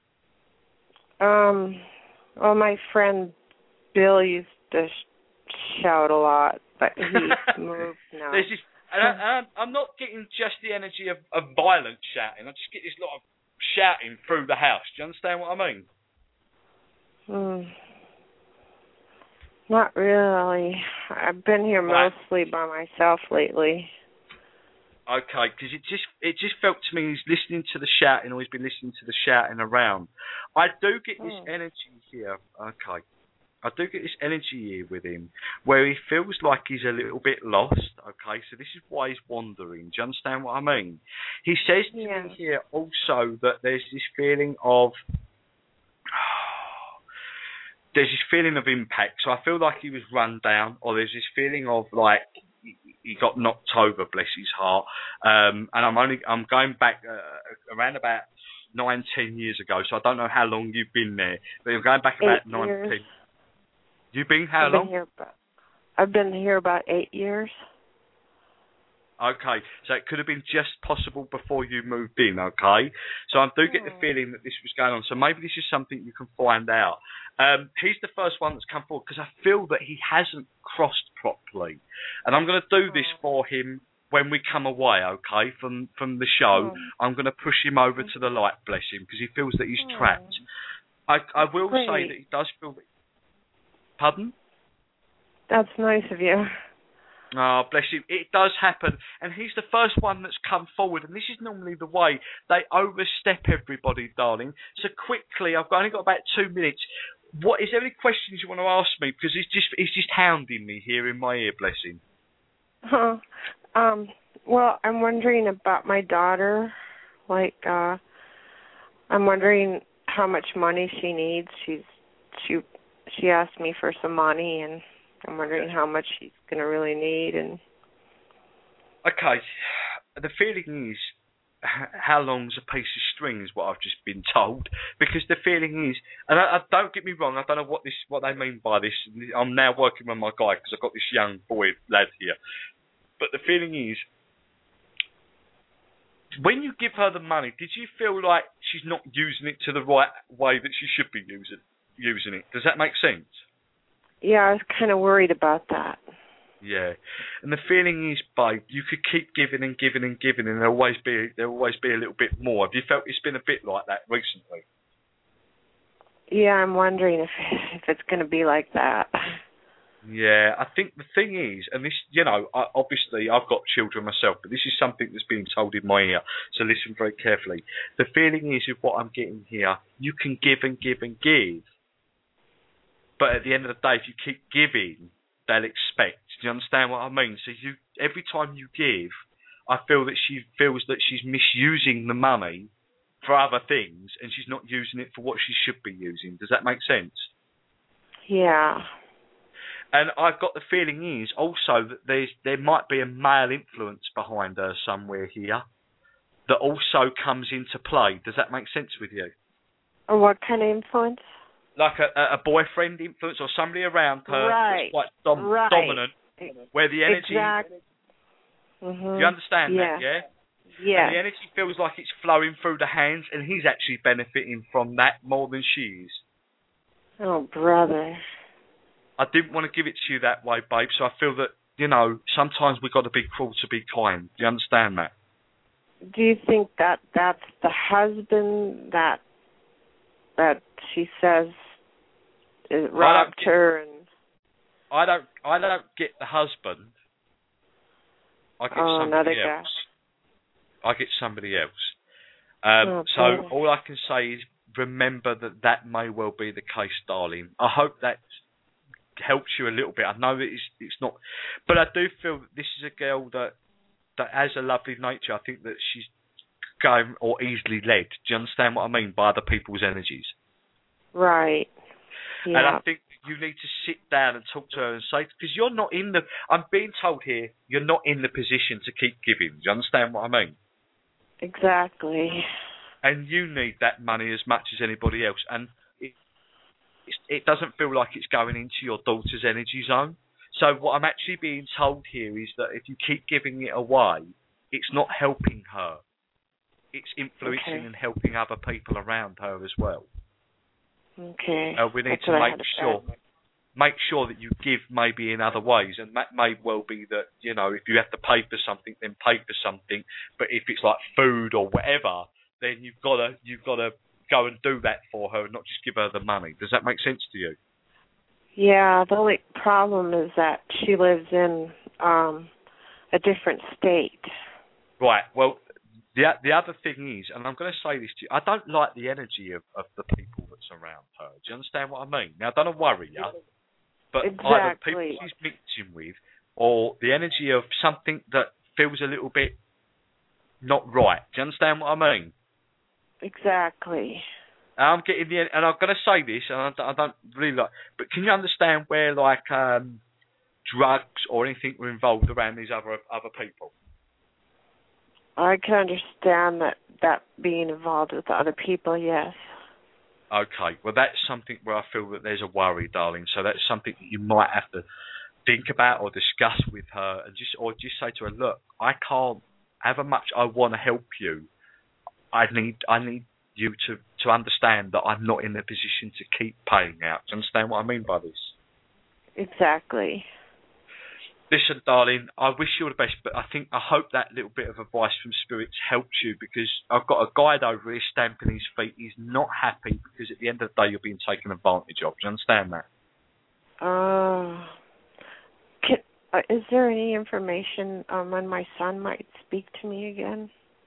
Um, well, my friend Bill used to sh- shout a lot, but he moved now. There's this, and I, and I'm not getting just the energy of, of violent shouting. I just get this lot of shouting through the house. Do you understand what I mean? Hmm. Not really. I've been here right. mostly by myself lately. Okay, because it just it just felt to me he's listening to the shouting, or he's been listening to the shouting around. I do get this mm. energy here. Okay, I do get this energy here with him, where he feels like he's a little bit lost. Okay, so this is why he's wandering. Do you understand what I mean? He says to yeah. me here also that there's this feeling of. There's this feeling of impact. So I feel like he was run down, or there's this feeling of like he got knocked over, bless his heart. Um, and I'm only I'm going back uh, around about nine, ten years ago. So I don't know how long you've been there, but I'm going back about eight nine, years. ten. You've been how I've long? Been here about, I've been here about eight years. Okay, so it could have been just possible before you moved in, okay? So I do get the feeling that this was going on, so maybe this is something you can find out. Um, he's the first one that's come forward, because I feel that he hasn't crossed properly. And I'm going to do this for him when we come away, okay, from, from the show. I'm going to push him over to the light, bless him, because he feels that he's trapped. I, I will Great. say that he does feel that... Pardon? That's nice of you. Oh, bless him. It does happen. And he's the first one that's come forward. And this is normally the way. They overstep everybody, darling. So quickly, I've only got about two minutes. What is there any questions you want to ask me? Because he's just he's just hounding me here in my ear, bless him. Huh. Um, well, I'm wondering about my daughter. Like, uh, I'm wondering how much money she needs. She's she she asked me for some money, and I'm wondering how much she's going to really need. And okay, the feeling is, how long's a piece of string is what I've just been told. Because the feeling is, and I, I, don't get me wrong, I don't know what this, what they mean by this. I'm now working with my guy because I've got this young boy lad here. But the feeling is, when you give her the money, did you feel like she's not using it to the right way that she should be using using it? Does that make sense? Yeah, I was kind of worried about that. Yeah, and the feeling is, babe, you could keep giving and giving and giving, and there'll always be there'll always be a little bit more. Have you felt it's been a bit like that recently? Yeah, I'm wondering if if it's going to be like that. Yeah, I think the thing is, and this, you know, I, obviously I've got children myself, but this is something that's being told in my ear, so listen very carefully. The feeling is, with what I'm getting here, you can give and give and give, but at the end of the day, if you keep giving, they'll expect. Do you understand what I mean? So you, every time you give, I feel that she feels that she's misusing the money for other things, and she's not using it for what she should be using. Does that make sense? Yeah. And I've got the feeling is also that there's there might be a male influence behind her somewhere here that also comes into play. Does that make sense with you? What kind of influence? Like a, a boyfriend influence or somebody around her right. that's quite dom- right. dominant, where the energy... Exactly. Mm-hmm. You understand yeah. that, yeah? Yeah. And the energy feels like it's flowing through the hands, and he's actually benefiting from that more than she is. Oh, brother. I didn't want to give it to you that way, babe, so I feel that, you know, sometimes we've got to be cruel to be kind. Do you understand that? do you think that that's the husband that that she says it robbed get, her? And I don't. I don't get the husband. I get oh, somebody another else. guy. I get somebody else. Um, oh, so all I can say is remember that that may well be the case, darling. I hope that helps you a little bit. I know that it's, it's not, but I do feel that this is a girl that that has a lovely nature. I think that she's going or easily led. Do you understand what I mean by other people's energies? Right. Yeah. And I think you need to sit down and talk to her and say, because you're not in the, I'm being told here, you're not in the position to keep giving. Do you understand what I mean? Exactly. And you need that money as much as anybody else. And it, it doesn't feel like it's going into your daughter's energy zone. So what I'm actually being told here is that if you keep giving it away, it's not helping her. It's influencing okay. and helping other people around her as well. Okay. Uh, we need That's to what I make had to sure say. make sure that you give maybe in other ways, and that may well be that, you know, if you have to pay for something, then pay for something. But if it's like food or whatever, then you've got to you've got to go and do that for her, and not just give her the money. Does that make sense to you? Yeah, the only problem is that she lives in um, a different state. Right. Well, the the other thing is, and I'm going to say this to you, I don't like the energy of, of the people that's around her. Do you understand what I mean? Now, I don't worry you, but exactly. either people she's mixing with, or the energy of something that feels a little bit not right. Do you understand what I mean? Exactly. I'm getting the, and I'm going to say this, and I don't, I don't really like, but can you understand where like um, drugs or anything were involved around these other other people? I can understand that that being involved with other people, yes. Okay, well that's something where I feel that there's a worry, darling. So that's something that you might have to think about or discuss with her, and just or just say to her, look, I can't, however much I want to help you, I need I need you to, to understand that I'm not in a position to keep paying out. Do you understand what I mean by this? Exactly. Listen, darling, I wish you all the best, but I think I hope that little bit of advice from spirits helps you, because I've got a guide over here stamping his feet. He's not happy because at the end of the day you're being taken advantage of. Do you understand that? Uh, can, uh, is there any information um, when my son might speak to me again?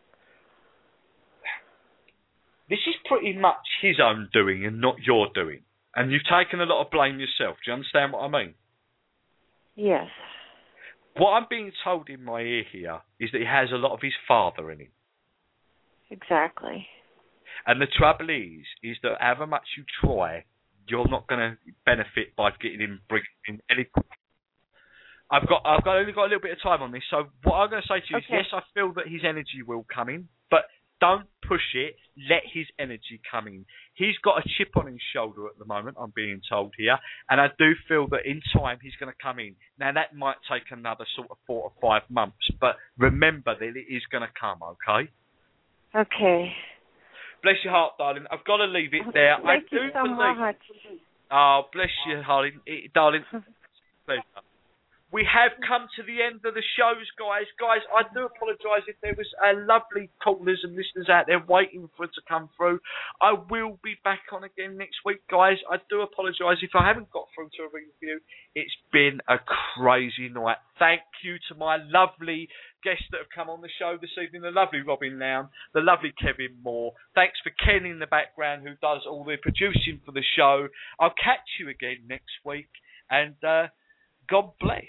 This is pretty much his own doing and not your doing. And you've taken a lot of blame yourself. Do you understand what I mean? Yes. What I'm being told in my ear here is that he has a lot of his father in him. Exactly. And the trouble is, is that however much you try, you're not going to benefit by getting him in any. I've got, I've got only got a little bit of time on this. So what I'm going to say to you okay. is, yes, I feel that his energy will come in, but don't push it. Let his energy come in. He's got a chip on his shoulder at the moment, I'm being told here, and I do feel that in time he's going to come in. Now, that might take another sort of four or five months, but remember that it is going to come, okay? Okay. Bless your heart, darling. I've got to leave it there. Thank I you do so believe... much. Oh, bless you, darling. darling. Pleasure. We have come to the end of the shows, guys. Guys, I do apologise if there was uh, lovely callers and listeners out there waiting for it to come through. I will be back on again next week, guys. I do apologise if I haven't got through to a review. It's been a crazy night. Thank you to my lovely guests that have come on the show this evening, the lovely Robin Lown, the lovely Kevin Moore. Thanks for Ken in the background who does all the producing for the show. I'll catch you again next week, and uh, God bless.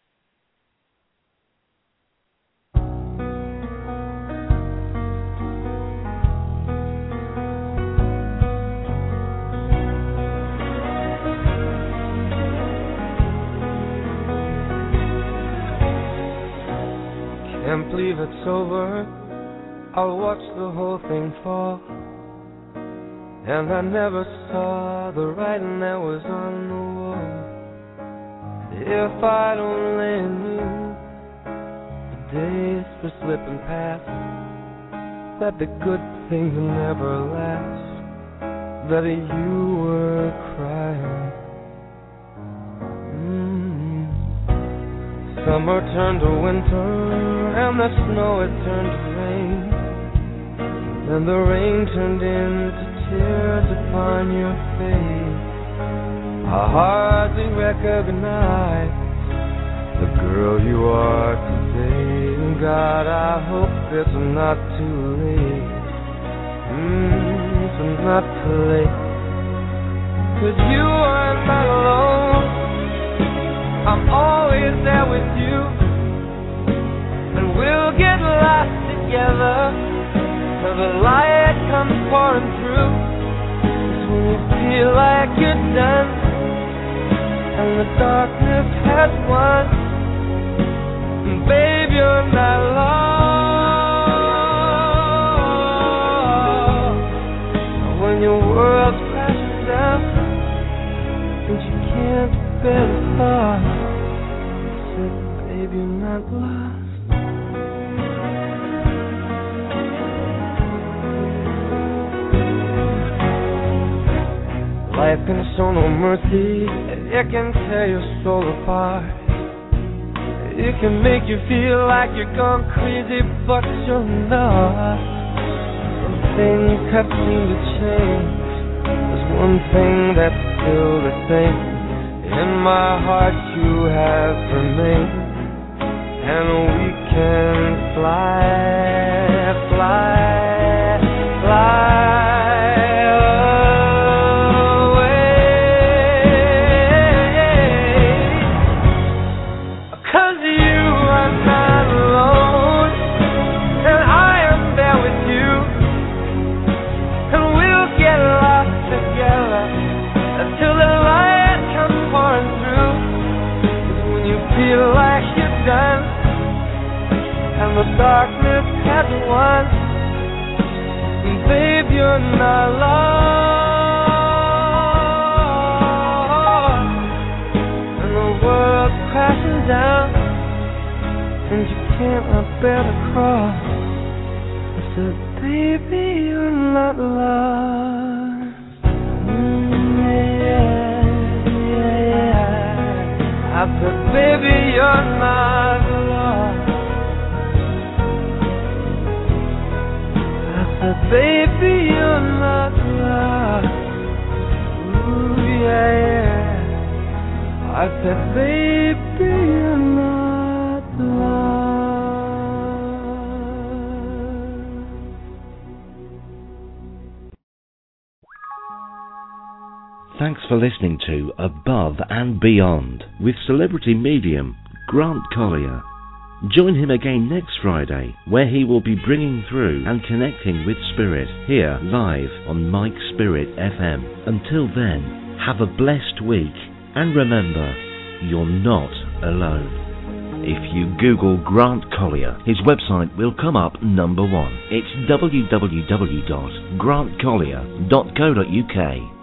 Can't believe it's over. I'll watch the whole thing fall, and I never saw the writing that was on the wall. If I'd only knew the days were slipping past, that the good things never last, that you were crying. Mm-hmm. Summer turned to winter, and the snow it turned to rain. Then the rain turned into tears upon your face. I hardly recognize the girl you are today. God, I hope it's not too late. Mm, it's not too late. 'Cause you are not alone. I'm always there with you, and we'll get lost together till the light comes pouring through. 'Cause when you feel like you're done and the darkness has won, babe, you're not lost. When your world's crashing down and you can't bear the thought, said, babe, you're not lost. Life can show no mercy, it can tear your soul apart. It can make you feel like you're gone crazy, but you're not. Some things have seemed to change. There's one thing that's still the same. In my heart you have remained, and we can fly, fly, fly away. 'Cause you are not alone, and I am there with you, and we'll get lost together until the light comes pouring through. 'Cause when you feel like you're done and the darkness has won, babe, you're not lost. And the world's crashing down and you can't bear the cross. I said, baby, you're not lost. Mm, yeah, yeah, yeah. I said, baby, you're not lost. I said, baby, you're not lost. Ooh, yeah, yeah. I said, baby, you're not lost. Thanks for listening to Above and Beyond with celebrity medium Grant Collier. Join him again next Friday, where he will be bringing through and connecting with Spirit here live on Mike Spirit F M. Until then, have a blessed week, and remember, you're not alone. If you Google Grant Collier, his website will come up number one. It's w w w dot grant collier dot co dot u k.